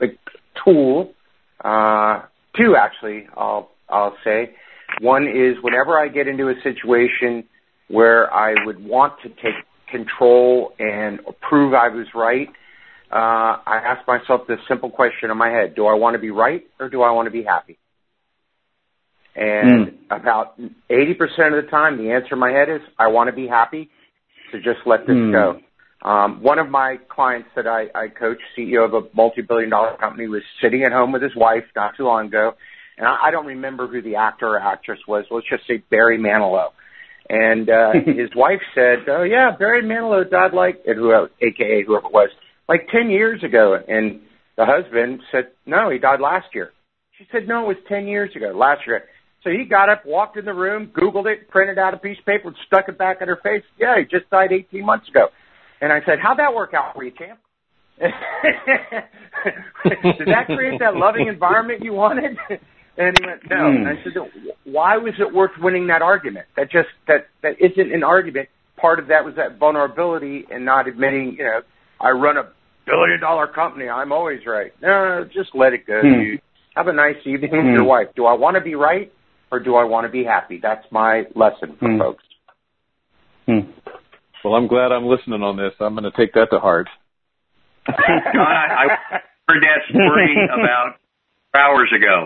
S4: tool. Uh, two, actually, I'll, I'll say. One is whenever I get into a situation where I would want to take control and prove I was right, uh, I ask myself this simple question in my head: do I want to be right or do I want to be happy? And mm. about eighty percent of the time, the answer in my head is I want to be happy, so just let this mm. go. Um, one of my clients that I, I coach, C E O of a multi-billion dollar company, was sitting at home with his wife not too long ago, and I, I don't remember who the actor or actress was. Let's just say Barry Manilow. And uh, his wife said, "Oh yeah, Barry Manilow died like, and whoever, A K A whoever it was, like ten years ago." And the husband said, "No, he died last year." She said, "No, it was ten years ago, last year." So he got up, walked in the room, Googled it, printed out a piece of paper, and stuck it back in her face. "Yeah, he just died eighteen months ago." And I said, "How'd that work out for you, champ?" Did that create that loving environment you wanted? And he went, "No." Mm. And I said, "Why was it worth winning that argument? That just, that, that isn't an argument. Part of that was that vulnerability and not admitting, you know, I run a billion dollar company. I'm always right. No, just let it go, mm. dude. Have a nice evening mm. with your wife. Do I want to be right or do I want to be happy?" That's my lesson for mm. folks.
S3: Mm. Well, I'm glad I'm listening on this. I'm going to take that to heart.
S5: John, I, I heard that story about hours ago.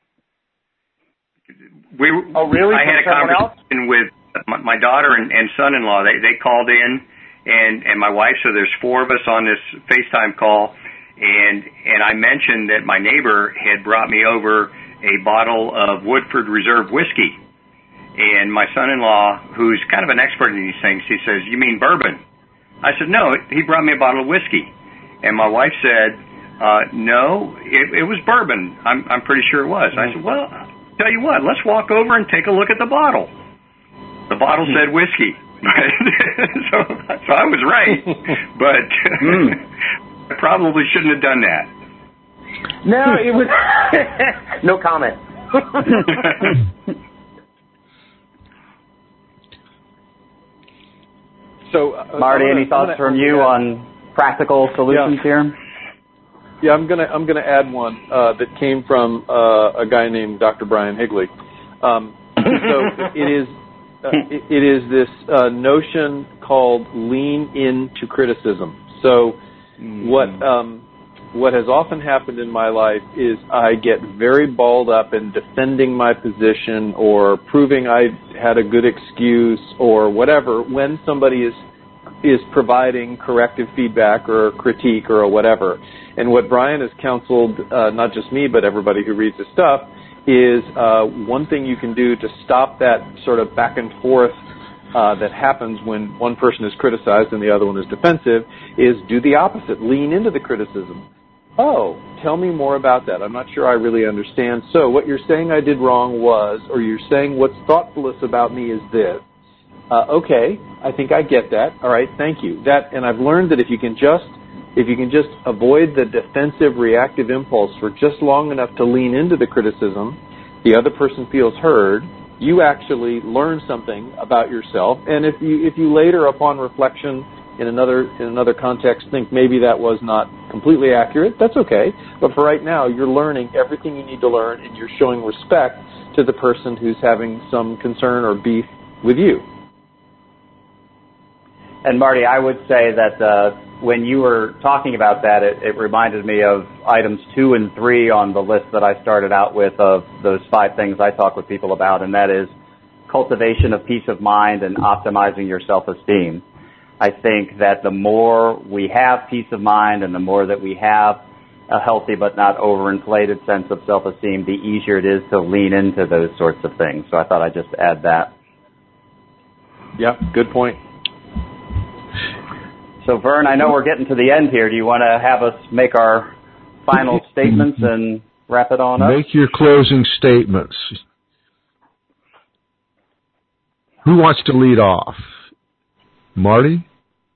S5: We,
S4: oh, really?
S5: I had a conversation else? with my, my daughter and, and son-in-law. They they called in, and, and my wife. So there's four of us on this FaceTime call, and and I mentioned that my neighbor had brought me over a bottle of Woodford Reserve whiskey. And my son-in-law, who's kind of an expert in these things, he says, "You mean bourbon?" I said, "No, he brought me a bottle of whiskey." And my wife said, uh, "No, it, it was bourbon. I'm, I'm pretty sure it was." I said, "Well, tell you what, let's walk over and take a look at the bottle." The bottle said whiskey. so, so I was right, but mm. I probably shouldn't have done that.
S4: No, it was no comment.
S2: So, uh, Marty, gonna, any thoughts gonna, from you add, on practical solutions
S3: yeah.
S2: here?
S3: Yeah, I'm gonna I'm gonna add one uh, that came from uh, a guy named Doctor Brian Higley. Um, so it is uh, it, it is this uh, notion called lean into criticism. So mm. what um, what has often happened in my life is I get very balled up in defending my position or proving I had a good excuse or whatever when somebody is is providing corrective feedback or critique or whatever. And what Brian has counseled, uh, not just me, but everybody who reads his stuff, is uh, one thing you can do to stop that sort of back and forth uh, that happens when one person is criticized and the other one is defensive, is do the opposite. Lean into the criticism. "Oh, tell me more about that. I'm not sure I really understand. So what you're saying I did wrong was, or you're saying what's thoughtfulest about me is this. Uh, okay, I think I get that. All right, thank you." That, and I've learned that if you can just if you can just avoid the defensive, reactive impulse for just long enough to lean into the criticism, the other person feels heard. You actually learn something about yourself, and if you if you later, upon reflection, in another in another context, think maybe that was not completely accurate, that's okay. But for right now, you're learning everything you need to learn, and you're showing respect to the person who's having some concern or beef with you.
S2: And Marty, I would say that uh, when you were talking about that, it, it reminded me of items two and three on the list that I started out with of those five things I talk with people about, and that is cultivation of peace of mind and optimizing your self-esteem. I think that the more we have peace of mind and the more that we have a healthy but not overinflated sense of self-esteem, the easier it is to lean into those sorts of things. So I thought I'd just add that.
S3: Yeah, good point.
S2: So, Vern, I know we're getting to the end here. Do you want to have us make our final statements and wrap it on up?
S1: Make your closing statements. Who wants to lead off? Marty?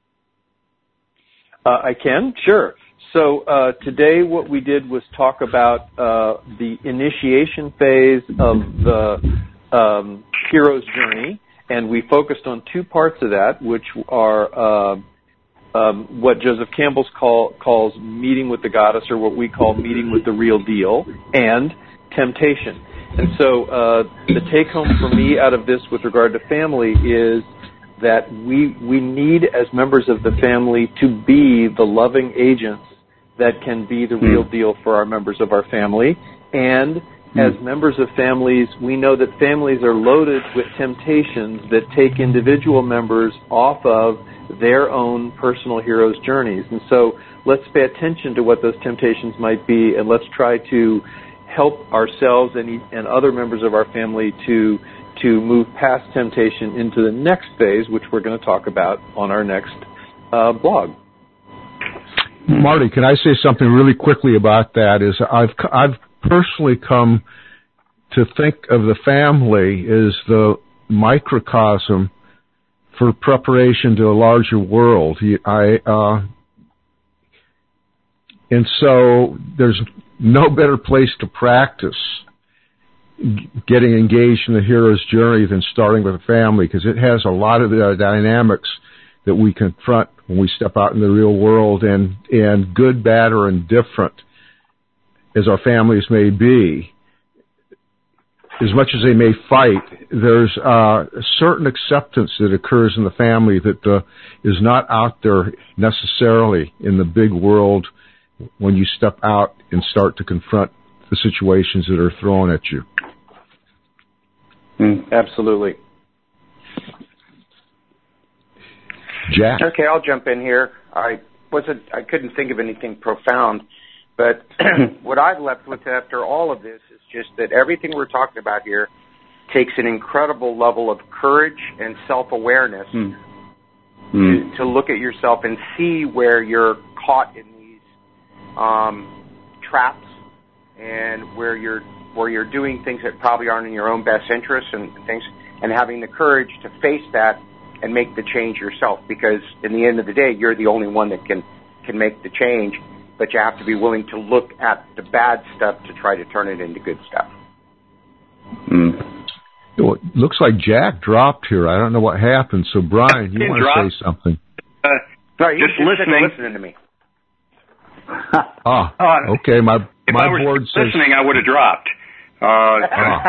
S3: Uh, I can, sure. So uh, today what we did was talk about uh, the initiation phase of the um, hero's journey, and we focused on two parts of that, which are uh, um, what Joseph Campbell call, calls meeting with the goddess, or what we call meeting with the real deal, and temptation. And so uh, the take-home for me out of this with regard to family is that we we need, as members of the family, to be the loving agents that can be the real deal for our members of our family. And as members of families, we know that families are loaded with temptations that take individual members off of their own personal hero's journeys. And so let's pay attention to what those temptations might be, and let's try to help ourselves and, and other members of our family to to move past temptation into the next phase, which we're going to talk about on our next uh, blog.
S1: Marty, can I say something really quickly about that? Is I've I've personally come to think of the family as the microcosm for preparation to a larger world. I uh, and so there's no better place to practice getting engaged in the hero's journey than starting with a family, because it has a lot of the dynamics that we confront when we step out in the real world, and, and good, bad, or indifferent as our families may be, as much as they may fight, there's uh, a certain acceptance that occurs in the family that uh, is not out there necessarily in the big world when you step out and start to confront the situations that are thrown at you.
S3: Mm, absolutely.
S1: Jack?
S4: Okay, I'll jump in here. I wasn't, I couldn't think of anything profound, but what I've left with after all of this is just that everything we're talking about here takes an incredible level of courage and self-awareness mm. To, mm. to look at yourself and see where you're caught in these um, traps, and where you're where you're doing things that probably aren't in your own best interests and things, and having the courage to face that and make the change yourself, because in the end of the day, you're the only one that can, can make the change, but you have to be willing to look at the bad stuff to try to turn it into good stuff.
S1: Mm. Well, it looks like Jack dropped here. I don't know what happened. So, Brian, you want to say something?
S5: Uh,
S4: no, he's
S5: just
S4: just
S5: listening.
S4: listening to me.
S1: Ah, okay. My
S5: if
S1: my
S5: I were
S1: board says
S5: listening, I would have dropped. Uh,
S1: ah.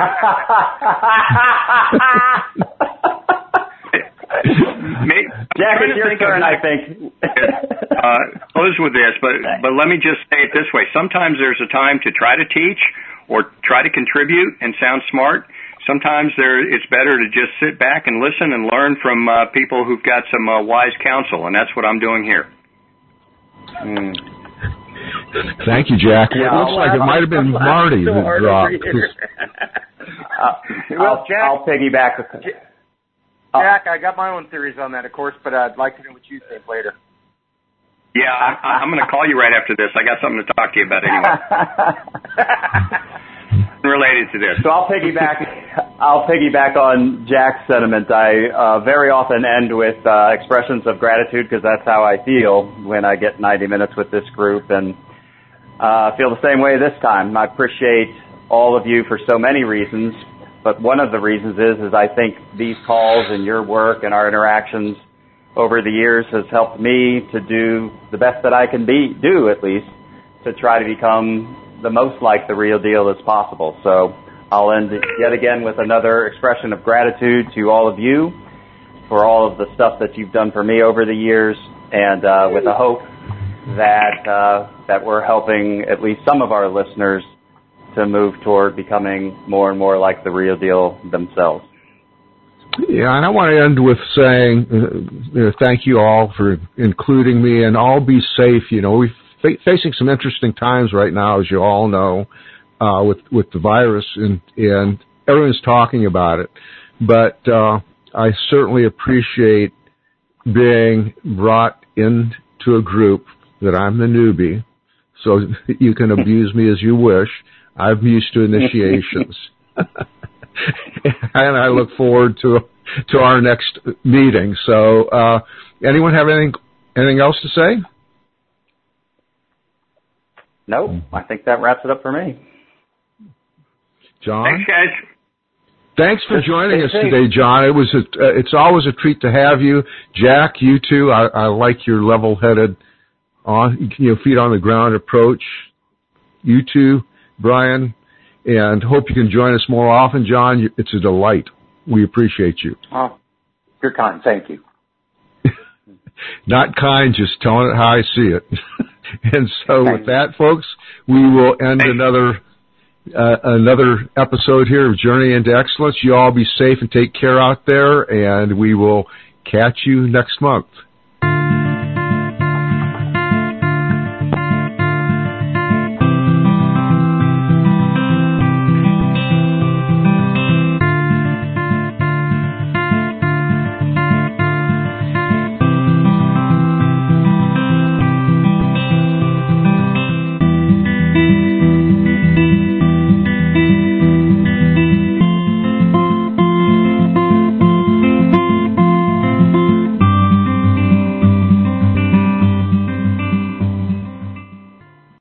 S5: May,
S2: Jack, it's your turn, I think.
S5: uh, close with this, but but let me just say it this way. Sometimes there's a time to try to teach or try to contribute and sound smart. Sometimes there, it's better to just sit back and listen and learn from uh, people who've got some uh, wise counsel, and that's what I'm doing here.
S1: Mm. Thank you, Jack. Yeah, it looks like it might have been Marty that dropped.
S2: uh, well, Jack, I'll piggyback. With the,
S4: Jack, I got my own theories on that, of course, but I'd like to know what you think later.
S5: Yeah, I, I'm going to call you right after this. I got something to talk to you about anyway. Related to this.
S2: So I'll piggyback. I'll piggyback on Jack's sentiment. I uh, very often end with uh, expressions of gratitude, because that's how I feel when I get ninety minutes with this group, and I uh, feel the same way this time. I appreciate all of you for so many reasons, but one of the reasons is is I think these calls and your work and our interactions over the years has helped me to do the best that I can be do, at least, to try to become the most like the real deal as possible. So I'll end yet again with another expression of gratitude to all of you for all of the stuff that you've done for me over the years, and uh, with a hope that uh, that we're helping at least some of our listeners to move toward becoming more and more like the real deal themselves.
S1: Yeah, and I want to end with saying uh, you know, thank you all for including me, and all be safe. You know, we're f- facing some interesting times right now, as you all know, uh, with with the virus, and and everyone's talking about it. But uh, I certainly appreciate being brought into a group that I'm the newbie, so you can abuse me as you wish. I'm used to initiations. And I look forward to to our next meeting. So, uh, anyone have anything anything else to say?
S2: Nope. I think that wraps it up for me.
S1: John?
S5: Thanks, guys.
S1: Thanks for joining us today, John. It was a, uh, it's always a treat to have you. Jack, you too. I, I like your level-headed, on you know, feet on the ground approach. You too, Brian. And hope you can join us more often, John. It's a delight. We appreciate you.
S4: Oh, you're kind. Thank you.
S1: Not kind, just telling it how I see it. And so with that, folks, we will end another uh, another episode here of Journey into Excellence. You all be safe and take care out there, and we will catch you next month.